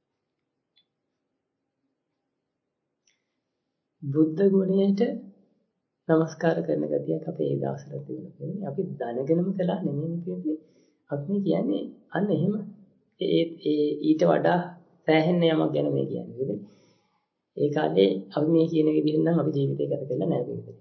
බුද්ධ ගුණයට නමස්කාර කරන ගතියක් අපේ ඒ දවස්වල තිබුණා. අපි දැනගෙනම කළා නෙමෙයි කියන්නේ. අපි මේ කියන්නේ අන්න එහෙම ඒ ඒ ඊට වඩා සෑහෙන යමක් ගැන මේ කියන්නේ. ඒ කාලේ අපි මේ කියන විදිහෙන් නම් අපි ජීවිතය ගත කරලා නැහැ පිළිතුරු.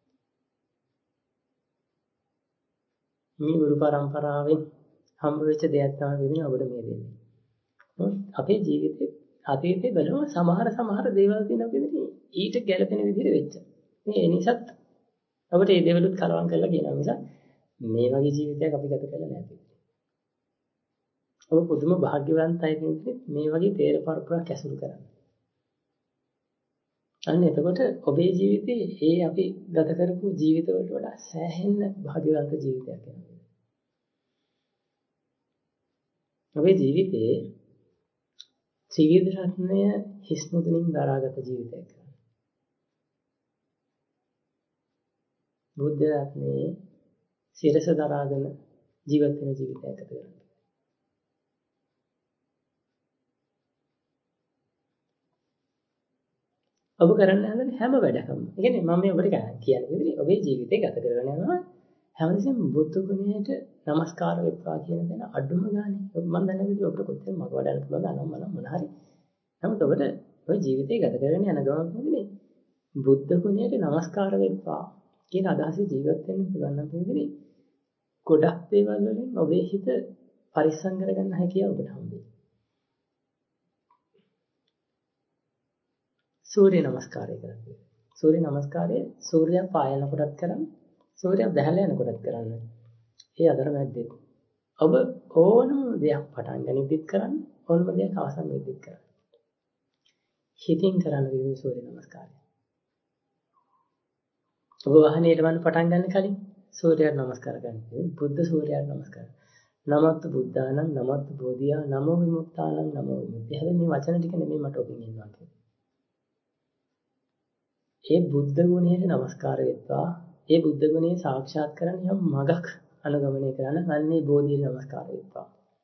මේ ගුරු පරම්පරාවෙන් හම්බ වෙච්ච දෙයක් තමයි වෙන්නේ අපිට මේ දෙන්නේ. අපේ ජීවිතේ අතීතේ බලමු සමහර සමහර දේවල් තියෙන අපිට ඊට ගැළපෙන විදිහට වෙච්ච. මේ නිසාත් අපිට මේ දේවලුත් කලවම් කරලා කියනවා නිසා මේ වගේ ජීවිතයක් අපි ගත කරලා නැහැ. ඔබ පුදුම භාග්‍යවන්තයි කියන්නේ මේ වගේ තේර පරපරක් ඇසුරු කරන්නේ. අන්න එතකොට ඔබේ ජීවිතේ ඒ අපි ගත කරපු ජීවිතවලට වඩා සෑහෙන භාග්‍යවන්ත ජීවිතයක් වෙනවා. ඔබේ ජීවිතේ ත්‍රිවිධ රත්නය හිස් මුදුනින් දරාගත ජීවිතයක්. බුද්ධ රත්නයේ සිරස දරාගෙන ජීවත් වෙන ජීවිතයක් ගත කරනවා. ඔබ කරන්න හදන හැම වැඩකම. ඒ කියන්නේ මම මේ ඔබට කියන්නේ විදිහේ ඔබේ ජීවිතේ ගත කරගෙන යනවා හැමතිස්සෙම බුද්ධ ගුණයට নমස්කාර වෙත්වා කියන දේ අඩුම ගානේ. මම දන්න විදිහට ඔබට කොච්චර මග වඩන්න පුළුවන්ද අනම් මනම් මොන හරි. නමුත් ඔබට ඔය ජීවිතේ ගත කරගෙන යන ගමන් මොකදනේ බුද්ධ ගුණයට নমස්කාර වෙත්වා කියන අදහසේ ජීවත් වෙන්න පුළුවන් නම් මොකදනේ ගොඩක් දේවල් වලින් ඔබේ හිත පරිස්සම් කරගන්න හැකියාව ඔබට හම්බෙයි. සූර්ය නමස්කාරය කරන්නේ. සූර්ය නමස්කාරය සූර්යයා පායන කොටත් කරන්න, සූර්යයා බැහැලා යන කොටත් කරන්න. ඒ අතරමැද්දේ ඔබ ඕනම දෙයක් පටන් ගනිද්දිත් කරන්න, ඕනම දෙයක් අවසන් වෙද්දිත් කරන්න. හිතින් කරන්න වෙන්නේ සූර්ය නමස්කාරය. ඔබ වාහනේ යවන්න පටන් ගන්න කලින් සූර්යයාට නමස්කාර කරන්න. බුද්ධ සූර්යයාට නමස්කාර. නමත් බුද්ධානං නමත් බෝධියා නමෝ විමුක්තානං නමෝ විමුක්තිය. හැබැයි මේ වචන ටික නෙමෙයි මට ඔබෙන් ඉන්නවා කියන්නේ. ඒ බුද්ධ ගුණයට নমස්කාර වෙත්වා. ඒ බුද්ධ ගුණය සාක්ෂාත් කරගන්න යම් මගක් අනුගමනය කරන අන්නේ බෝධියට নমස්කාර වෙත්වා.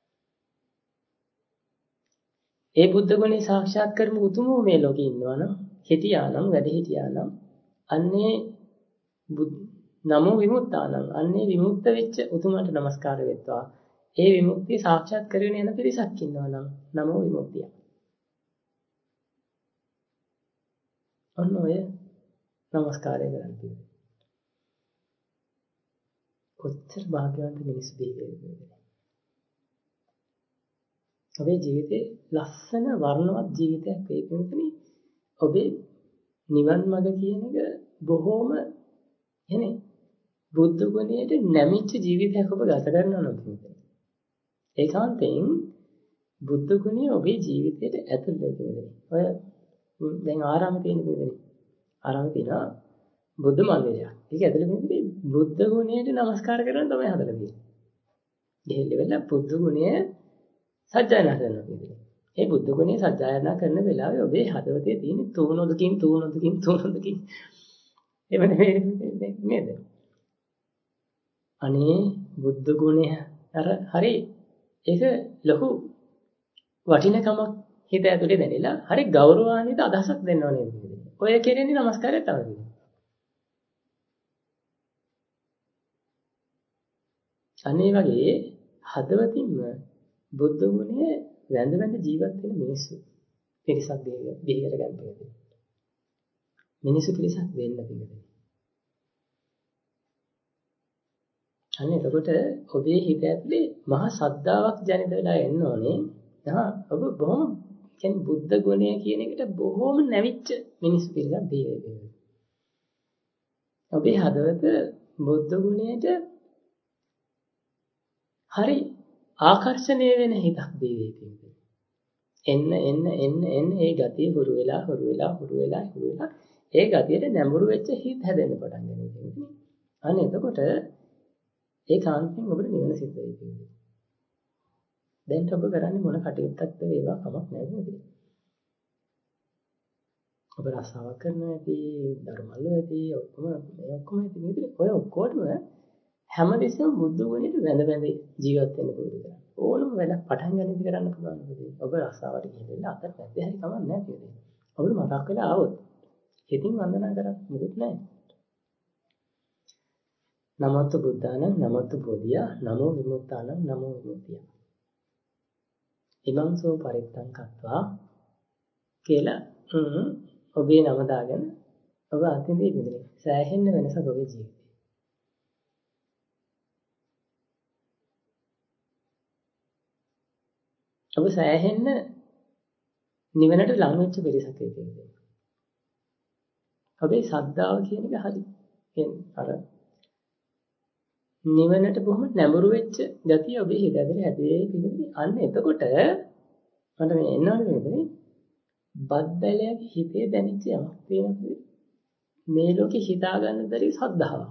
ඒ බුද්ධ ගුණය සාක්ෂාත් කරමු උතුමෝ මේ ලෝකේ ඉන්නවනම්, හිටියානම්, වැඩ හිටියානම් අන්නේ නමෝ විමුක්තානං අන්නේ විමුක්ත වෙච්ච උතුමන්ට নমස්කාර වෙත්වා. ඒ විමුක්තිය සාක්ෂාත් කරගෙන යන පිරිසක් ඉන්නවනම් නමෝ විමුක්තිය. අන්න ඔය নমස්කාරය කරන්න තියෙනවා. කොච්චර භාග්‍යවන්ත මිනිස්සු දෙවියන්ද. ඔබේ ජීවිතේ ලස්සන වර්ණවත් ජීවිතයක් වේපෙන්නේ ඔබේ නිවන් මඟ කියන එක බොහොම එනේ බුද්ධ ගුණයට නැමිච්ච ජීවිතයක් ඔබ ගත කරනවා නම් කියන්නේ. ඒකාන්තයෙන් බුද්ධ ගුණය ඔබේ ජීවිතයට ඇතුල් වෙන්නේ. ඔය දැන් ආරාමයේ තියෙන දෙන්නේ. ආරාමයේ තියෙන බුද්ධ මන්දිරයක්. ඒක ඇතුළේ මේ බුද්ධ ගුණයට নমස්කාර කරන තමයි හදලා තියෙන්නේ. ගෙහෙල්ල වෙලා බුද්ධ ගුණය සජ්ජායනා කරනවා කියන්නේ. ඒ බුද්ධ ගුණය සජ්ජායනා කරන වෙලාවේ ඔබේ හදවතේ තියෙන තුනොදකින් තුනොදකින් තුනොදකින් එව නෙමෙයි නේද? අනේ බුද්ධ ගුණය අර හරි ඒක ලොකු වටිනකමක් හිත ඇතුලේ දැනෙලා හරි ගෞරවාන්විත අදහසක් දෙන්නව නේද? ඔය කියන්නේ নমස්කාරය තමයි. අනේ වගේ හදවතින්ම බුද්ධ ගුණය වැඳ වැඳ ජීවත් වෙන මිනිස්සු පිරිසක් දෙහි කරගන්න ඕනේ. මිනිස්සු පිරිසක් වෙන්න පිළිගන්න. අනේ එතකොට ඔබේ හිත ඇතුලේ මහා ශ්‍රද්ධාවක් ජනිත වෙලා එන්න ඕනේ. හා ඔබ බොහොම කියන්නේ බුද්ධ ගුණය කියන එකට බොහොම නැවිච්ච මිනිස්සු පිරිසක් දෙහි වෙනවා. ඔබේ හදවත බුද්ධ ගුණයට හරි ආකර්ෂණය වෙන හිතක් දෙවි තියෙනවා. එන්න එන්න එන්න එන්න ඒ ගතිය හුරු වෙලා හුරු වෙලා හුරු වෙලා හුරු වෙලා ඒ ගතියට නැඹුරු වෙච්ච හිත හැදෙන්න පටන් ගන්නවා. අන්න එතකොට ඒ කාන්තෙන් ඔබට නිවන සිද්ධ වෙන්නේ. දැන් ඔබ කරන්නේ මොන කටයුත්තක්ද වේවා කමක් නැහැ නේද? ඔබ රස්සාවක් කරනවා ඇති, ධර්මල්ල ඇති, ඔක්කොම මේ ඔක්කොම ඇති නේද? ඔය ඔක්කොටම හැමදෙස්සම බුද්ධ ගුණයට වැඳ වැඳ ජීවත් වෙන්න පුරුදු කරන්න. ඕනම වැඩක් පටන් ගන්න ඉති කරන්න පුළුවන් නේද? ඔබ රස්සාවට ගිහින් අතර මැද්දේ හරි කමක් නැහැ නේද? ඔබට මතක් වෙලා ආවොත් හිතින් වන්දනා කරත් මොකුත් නැහැ. නමස්තු බුද්ධානං නමස්තු බෝධියා නමෝ විමුක්තානං නමෝ විමුක්තිය. ඉමංසෝ පරිත්තං කତ୍වා කියලා ඔබේ නම දාගෙන ඔබ අතින්දී විඳින සෑහෙන්න වෙනසක් ඔබේ ජීවිතේ. ඔබ සෑහෙන්න නිවනට ලං වෙච්ච පිරිසක් ඉන්නේ. ඔබේ ශ්‍රද්ධාව කියන එක හරි. කියන්නේ අර නිවනට බොහොම නැඹුරු වෙච්ච ගතිය ඔබේ හිත ඇතුලේ හැදේ පිළිදි. අන්න එතකොට මට මේ එන්නවනේ මේ බද්දලයාගේ හිතේ දැනෙච්ච යමක් තියෙනවා. මේ ලෝකේ හිතා ගන්න බැරි ශ්‍රද්ධාවක්.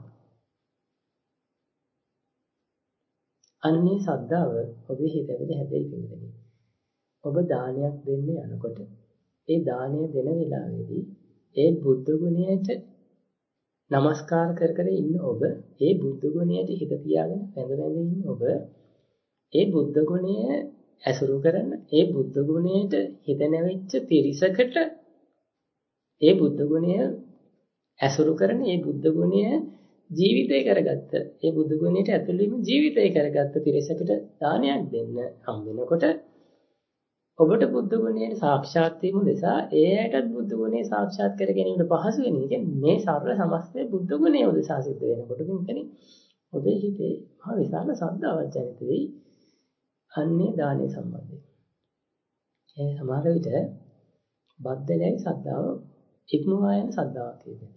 අන්නේ ශ්‍රද්ධාව ඔබේ හිත ඇතුලේ හැදේ පිළිදි. ඔබ දානයක් දෙන්න යනකොට ඒ දානය දෙන වෙලාවේදී ඒ බුද්ධ ගුණයට නමස්කාර කර කර ඉන්න ඔබ ඒ බුද්ධ ගුණයට හිත තියාගෙන වැඳ වැඳ ඉන්න ඔබ ඒ බුද්ධ ගුණය ඇසුරු කරන ඒ බුද්ධ ගුණයට හිත නැවෙච්ච පිරිසකට ඒ බුද්ධ ගුණය ඇසුරු කරන ඒ බුද්ධ ගුණය ජීවිතය කරගත්ත ඒ බුද්ධ ගුණයට ඇතුළු වීම ජීවිතය කරගත්ත පිරිසකට දානයක් දෙන්න හම් වෙනකොට ඔබට බුද්ධ ගුණයේ සාක්ෂාත් වීම නිසා ඒ ඇයටත් බුද්ධ ගුණයේ සාක්ෂාත් කර ගැනීමට පහසු වෙන එක මේ සරල සමස්තය බුද්ධ ගුණයේ උදෙසා සිද්ධ වෙනකොට කියන්නේ ඔබේ හිතේ මහ විශාල ශ්‍රද්ධාවක් ජනිත වෙයි අන්නේ දානේ සම්බන්ධයෙන්. ඒ සමහර විට බද්දලයි ශ්‍රද්ධාව ඉක්මවා යන ශ්‍රද්ධාවක් කියන්නේ.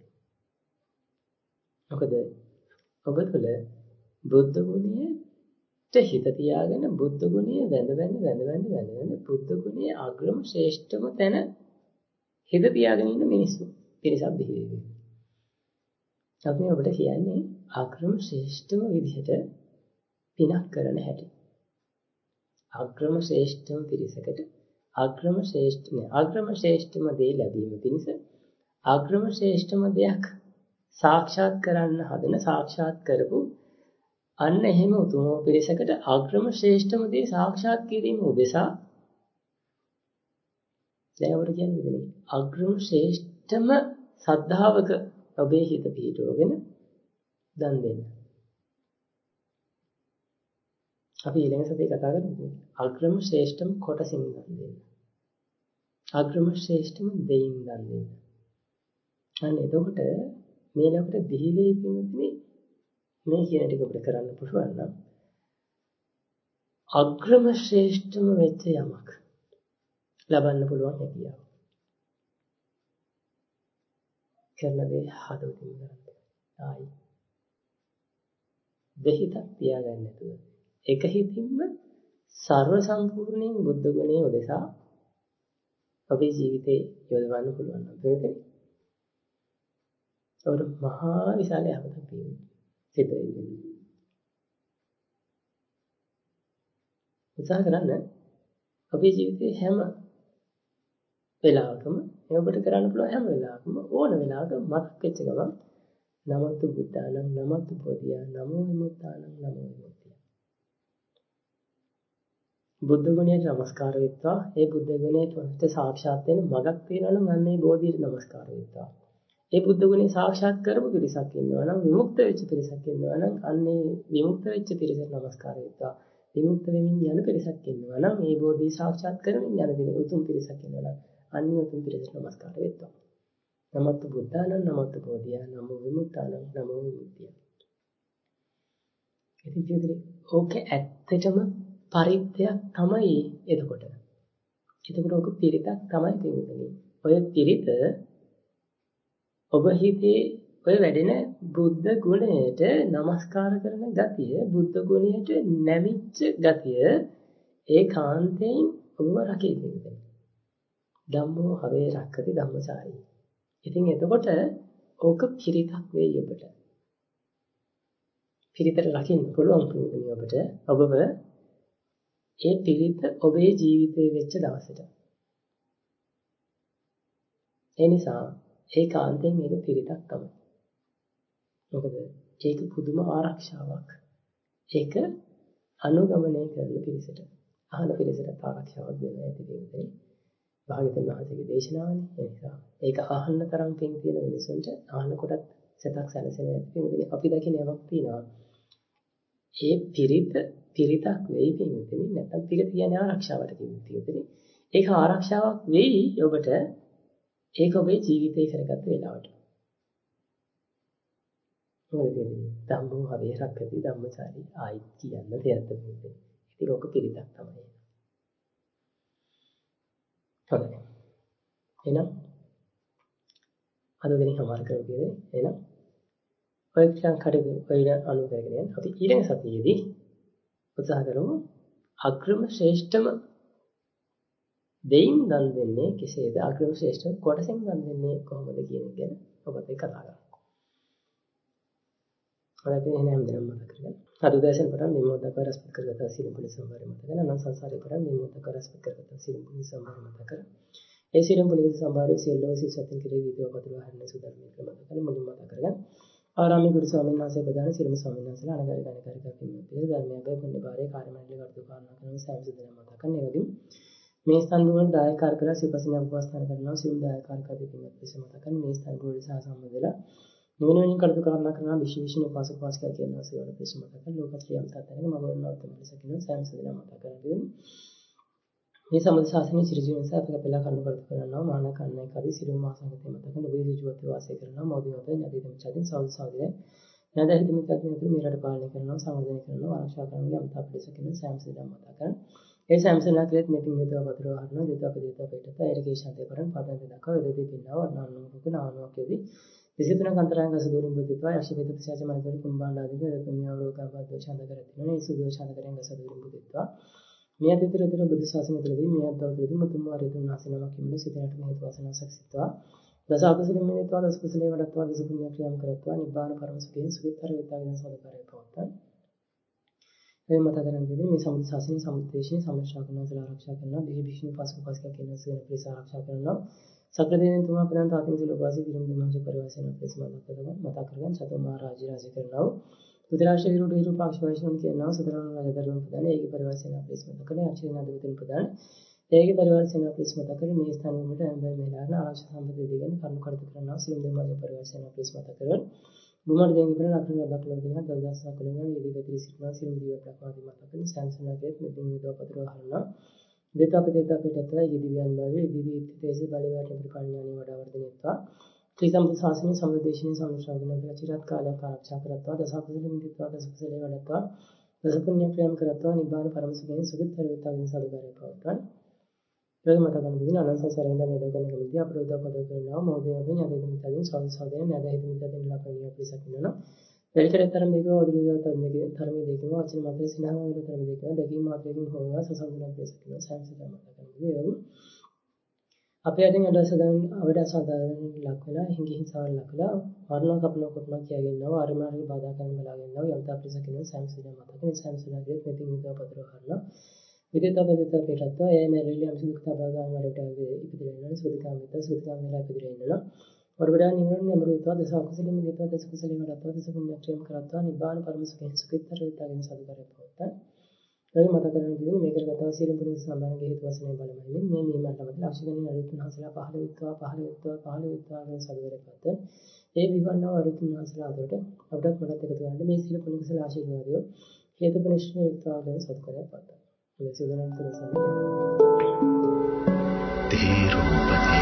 මොකද ඔබ තුළ බුද්ධ ගුණයේ හිත තියාගෙන බුද්ධ ගුණයේ වැඳ වැඳ වැඳ වැඳ වැඳ වැඳ බුද්ධ ගුණයේ අග්‍රම ශ්‍රේෂ්ඨම තැන හිත තියාගෙන ඉන්න මිනිස්සු පිරිසක් බිහි වෙනවා. අපි ඔබට කියන්නේ අග්‍රම ශ්‍රේෂ්ඨම විදිහට පිනක් කරන හැටි. අග්‍රම ශ්‍රේෂ්ඨම පිරිසකට අග්‍රම ශ්‍රේෂ්ඨ නේ අග්‍රම ශ්‍රේෂ්ඨම දේ ලැබීම පිණිස අග්‍රම ශ්‍රේෂ්ඨම දෙයක් සාක්ෂාත් කරන්න හදන සාක්ෂාත් කරපු අන්න එහෙම උතුම් පිරිසකට අග්‍රම ශ්‍රේෂ්ඨම දේ සාක්ෂාත් කිරීම උදෙසා දැන් අපිට කියන්නේ අග්‍රම ශ්‍රේෂ්ඨම සද්ධාවක ඔබේ හිත පිහිටවගෙන දන් දෙන්න. අපි ඊළඟ සතියේ කතා කරමු අග්‍රම ශ්‍රේෂ්ඨම කොටසින් දන් දෙන්න. අග්‍රම ශ්‍රේෂ්ඨම දෙයින් දන් දෙන්න. අන්න එතකොට මේ ලකට දිහිලේ පිමුතුනේ මේ කියන ටික අපිට කරන්න පුළුවන් නම් අග්‍රම ශ්‍රේෂ්ඨම වෙච්ච යමක් ලබන්න පුළුවන් හැකියාව. කරන දේ හදවතින් කරන්න. ආයි දෙහිතක් තියාගන්න නැතුව එක හිතින්ම ਸਰව සම්පූර්ණයෙන් බුද්ධ ගුණයේ උදෙසා අපේ ජීවිතේ යොදවන්න පුළුවන් නම් තේරෙන්නේ. ඒක මහා විශාල යහපතක් තියෙනවා. සිද්ධ වෙන්නේ. උත්සාහ කරන්න අපේ ජීවිතේ හැම වෙලාවකම මේ ඔබට කරන්න පුළුවන් හැම වෙලාවකම ඕන වෙලාවක මතක් වෙච්ච ගමන් නමස්තු බුද්ධානං නමස්තු බෝධියා නමෝ විමුක්තානං නමෝ විමුක්තිය. බුද්ධ ගුණයට නමස්කාර වෙත්වා. ඒ බුද්ධ ගුණයට සාක්ෂාත් වෙන මගක් තියෙනවා නම් අන්න ඒ බෝධියට නමස්කාර වෙත්වා. ඒ බුද්ධ ගුණේ සාක්ෂාත් කරපු පිරිසක් ඉන්නවා නම් විමුක්ත වෙච්ච පිරිසක් ඉන්නවා නම් අන්නේ විමුක්ත වෙච්ච පිරිසට නමස්කාර වෙත්වා. විමුක්ත වෙමින් යන පිරිසක් ඉන්නවා නම් මේ බෝධි සාක්ෂාත් කරමින් යන පිරිස උතුම් පිරිසක් ඉන්නවා නම් අන්නේ උතුම් පිරිසට නමස්කාර වෙත්වා. නමස්තු බුද්ධානං නමස්තු බෝධියා නමෝ විමුක්තානං නමෝ විමුක්තිය. ඉතින් කියන්නේ ඕකේ ඇත්තටම පරිත්‍යක් තමයි එතකොට. එතකොට ඔක පිරිතක් තමයි කියන්නේ. ඔය පිරිත ඔබ හිතේ ඔය වැඩෙන බුද්ධ ගුණයට නමස්කාර කරන ගතිය බුද්ධ ගුණයට නැමිච්ච ගතිය ඒකාන්තයෙන් ඔබව රකේ දෙන්නේ. ධම්මෝ හවේ රක්කති ධම්මචාරී. ඉතින් එතකොට ඕක පිරිතක් වෙයි ඔබට. පිරිතට ලකින්න පුළුවන් පින්වතුනි ඔබට. ඔබව ඒ පිරිත ඔබේ ජීවිතේ වෙච්ච දවසට. ඒ නිසා ඒකාන්තයෙන් මේක පිරිතක් තමයි. මොකද ඒක පුදුම ආරක්ෂාවක්. ඒක අනුගමනය කරන පිරිසට. අහන පිරිසට ආරක්ෂාවක් දෙනවා ඇති පින්වතුනි. භාග්‍යවතුන් වහන්සේගේ දේශනාවනේ. ඒ නිසා ඒක අහන්න තරම් පින් තියෙන මිනිසුන්ට අහන කොටත් සතක් සැලසෙනවා ඇති පින්වතුනි. අපි දකින්න යමක් තියෙනවා. ඒ පිරිත පිරිතක් වෙයි පින්වතුනි. නැත්නම් පිරිත කියන්නේ ආරක්ෂාවට පින්වතුනි. ඒක ආරක්ෂාවක් වෙයි ඔබට. ඒක ඔබේ ජීවිතේ කරගත්ත වෙලාවට. මොකද කියන්නේ? ධම්මෝ හවේ රක්කති ධම්මචාරී ආයි කියන්න දෙයක් පින්වතුනි. ඉතින් ඔක පිරිතක් තමයි. හොඳයි. එහෙනම් අද වෙනින් හමාර කරගන්නේ එහෙනම් ඔය ක්ෂණ කඩේ ඔය අනු කරගෙන යන අපි ඊළඟ සතියේදී උත්සාහ කරමු අග්‍රම ශ්‍රේෂ්ඨම දෙයින් දන් දෙන්නේ කෙසේද අග්‍රම ශ්‍රේෂ්ඨම කොටසෙන් දන් දෙන්නේ කොහොමද කියන එක ගැන ඔබත් එක්ක කතා කරමු. අපි එහෙනම් හැමදේම මතක කරගන්න. අද උදෑසන පටන් මේ මොහොත දක්වා රැස්පත් කරගත සීල පුණ්‍ය සම්භාරය මතක කරගන්න. අනන්ත සංසාරේ පටන් මේ මොහොත දක්වා රැස්පත් කරගත සීල පුණ්‍ය සම්භාරය මතක කරගන්න. ඒ සීල පුණ්‍ය සම්භාරය සියලු සිල් සත්‍යන් කෙරෙහි විදව පතුරවා හරින සුදර්මී ක්‍රම මතක කරගන්න. මුලින්ම මතක කරගන්න. ආරාමී ගුරු ස්වාමීන් වහන්සේ ප්‍රදාන සියලුම ස්වාමීන් වහන්සේලා අනගාරික අනගාරික පින්වත්නි ධර්මයේ බය පුණ්‍ය භාරයේ කාර්යමණ්ඩල කටයුතු කරන කරන සෑම සිදුවීම් මතක කරගන්න. ඒ වගේම මේ ස්ථාන වල දායකාර කරලා සිව්පසින උපස්ථාන කරනවා සියලු දායකාරකදී පින්වත් විස මතක කරගන්න. මේ ස්ථාන වල සහ සම්බන්ධලා නිවන වෙනින් කටයුතු කරන කරන විශේෂණ උපාසක උපාසිකා කියනවා සේවන පිස මතක කරගන්න. ලෝකත්‍රියම් තත්ත්වයක මගවරණ උත්තම ලෙස කියන සෑම සිදුවීම් මතක කරගන්න. මේ සම්බන්ධ ශාසනයේ සිරිජීවන සාපක පෙළා කරුණු කටයුතු කරනවා මහාන කන්නේ කදී සිරුම මාසංගතේ මතක කරගන්න. ඔබේ ජීවිත වාසය කරනවා මෝදී මත ඥාති දෙමචාදින් සෞද සෞදේ නැද හිතමින් කතින් අතර මේ රට පාලනය කරනවා සංවර්ධනය කරනවා ආරක්ෂා කරනවා යම්තා පිළිසකින සෑම සිදුවීම් මතක කරගන්න. ඒ සෑමසනා ක්‍රියත් මෙතින් හේතුව වතුර වහරන දෙත අප දෙත පිටත එරිකේෂන්තේ කරන් පදන් දෙදක වේදදී පින්නව වර්ණනුක නානුවකදී විසිතුනක අන්තරාංග සදුරින් බුද්ධිත්වා යක්ෂිපිත ප්‍රසාච මනකර කුම්බාණ්ඩ ආදී පුණ්‍ය අවරෝගබ්බ දෝෂාන්ත කරතිනෝ ඒ සුදෝෂාන්ත කරෙන් සදුරින් බුද්ධිත්වා මේ අතීතතර බුදු ශාසනය තුළදී මේ අද්දවතුලදී මුතුන් වාරිතුන් වාසනම කිමින සිතනට මේ හේතු වාසනා සක්සිතවා දස අකුසලින් මෙතවා දස කුසලේ වඩත්වා දස පුණ්‍ය ක්‍රියාම් කරත්වා නිබ්බාන පරම සුඛයෙන් සුඛිතර වේතාවෙන් සදකාරය පවත්තන්. මේ මත කරන්නේ මේ සම්බුද්ධ ශාසනයේ සම්පූර්ණේශී සම්ශ්‍රා කරනවා ආරක්ෂා කරනවා දෙවි විෂ්ණු පාසක පාසික කියන සේන ප්‍රේස ආරක්ෂා කරනවා සක්‍රදේවයන් තුමා ප්‍රදාන තාතින් සිලෝවාසී දිරුම් දෙමහජ පරිවාසන ප්‍රේස මත කරගන්න මත කරගන්න චතුමා රාජ්‍ය රාජ්‍ය කරනවා උදරාශය විරුද්ධ විරූපාක්ෂ වෛශ්‍රවණ කියනවා සතරණ රාජදරුවන් ප්‍රදාන ඒකේ පරිවාසන ප්‍රේස මත කරගෙන අක්ෂේ නදවතුන් ප්‍රදාන ඒකේ පරිවාසන ප්‍රේස මත කරගෙන මේ ස්ථාන වලට ඇඳල් මෙලාන ආරක්ෂා සම්පත දෙගෙන කරුණු කටයුතු කරනවා සිළුම් දෙමහජ පරිවාසන ප්‍රේස මත කරගෙන බුමාර දෙවියන් කියන ලක්ෂණ දක්වලා දෙනවා දවදස් සකලෙන් ඊදී පැතිරි සිටිනවා සිළුම් දිව ප්‍රකාශී මත කරගෙන සම්සනාගේත් මෙතින් යුදව පතර හරනවා දෙත අප දෙත පිටතලා ඊදිවියන් භාවයේ ඊදී තේජ බලයට ප්‍රකල්ඥානිය වඩා වර්ධනයත්වා ත්‍රි සම්පූර්ණ ශාසනයේ සම්දේශනයේ සම්ශ්‍රාවකන චිරාත් කාලයක් ආරක්ෂා කරත්වා දසකුසල මිදිත්වා දසකුසලේ වඩත්වා දස පුණ්‍ය ක්‍රියාම් කරත්වා නිබ්බාන පරම සුඛයෙන් සුඛිතර වේතාවෙන් සාදුකාරය පවත්වා ප්‍රේම මත කරන දින අනන්ත සංසාරයෙන් මේ දකන කමිතිය අපේ උදව් පදව කරනවා මොහොතේ අපි ඥාති මිත්‍යාදීන් සෞද සෞදයෙන් නැද හිත මිත්‍යාදීන් ලපණිය පිසකිනවා වෙලිකරතරම් මේක වදුරුදා තන්නේ ධර්මයේ දෙකම වචන මාත්‍රේ සිනහම වල ධර්ම දෙකම දැකීම මාත්‍රයෙන් හොවා සසඳන පිසකිනවා සංසිත මත කරන දින අපේ අදින් අදසදන් අවඩ සාධාරණ ලක් වෙලා හිඟි හිසාවල් ලක්ලා මරණ කපන කොටන කියගෙනව අරිමාර්ග බාධා කරන බලාගෙනව යම්තා පිසකිනවා සංසිත මත කරන සංසිතගේ මෙතින් උදව් පදව කරනවා විදේත බෙදත පිටත් ඒ මෙරෙලි අම්සුක තබගාන වලට ඉපදෙලා ඉන්න සුදුකාමිත සුදුකාම වෙලා ඉපදෙලා ඉන්නවා වරබඩා නිවන නමරුත්වා දස අකුසලෙ මිදෙත්වා දස කුසලෙ වඩත්වා දස පුණ්‍ය ක්‍රියම් කරත්වා නිබ්බාන පරම සුඛයෙන් සුඛිතර වේතාවෙන් සාදුකාරය පවත්තා ඒ මත කරගෙන කියන්නේ මේ කරගතා සීල පුණ්‍ය සම්බන්ධ හේතු වශයෙන් බලමයි මේ මේ මට්ටමට ලක්ෂණින් අරුතුන් හසලා පහළ විත්වා පහළ විත්වා පහළ විත්වා කියන සාදුකාරය පවත්තා ඒ විවන්නව අරුතුන් හසලා අතරට අපටත් මටත් එකතු කරන්නේ මේ සීල පුණ්‍ය කුසල ආශිර්වාදය හේතුපනිෂ්ඨ විත්වා කියන සාදුකාරය පවත්තා. Terima kasih.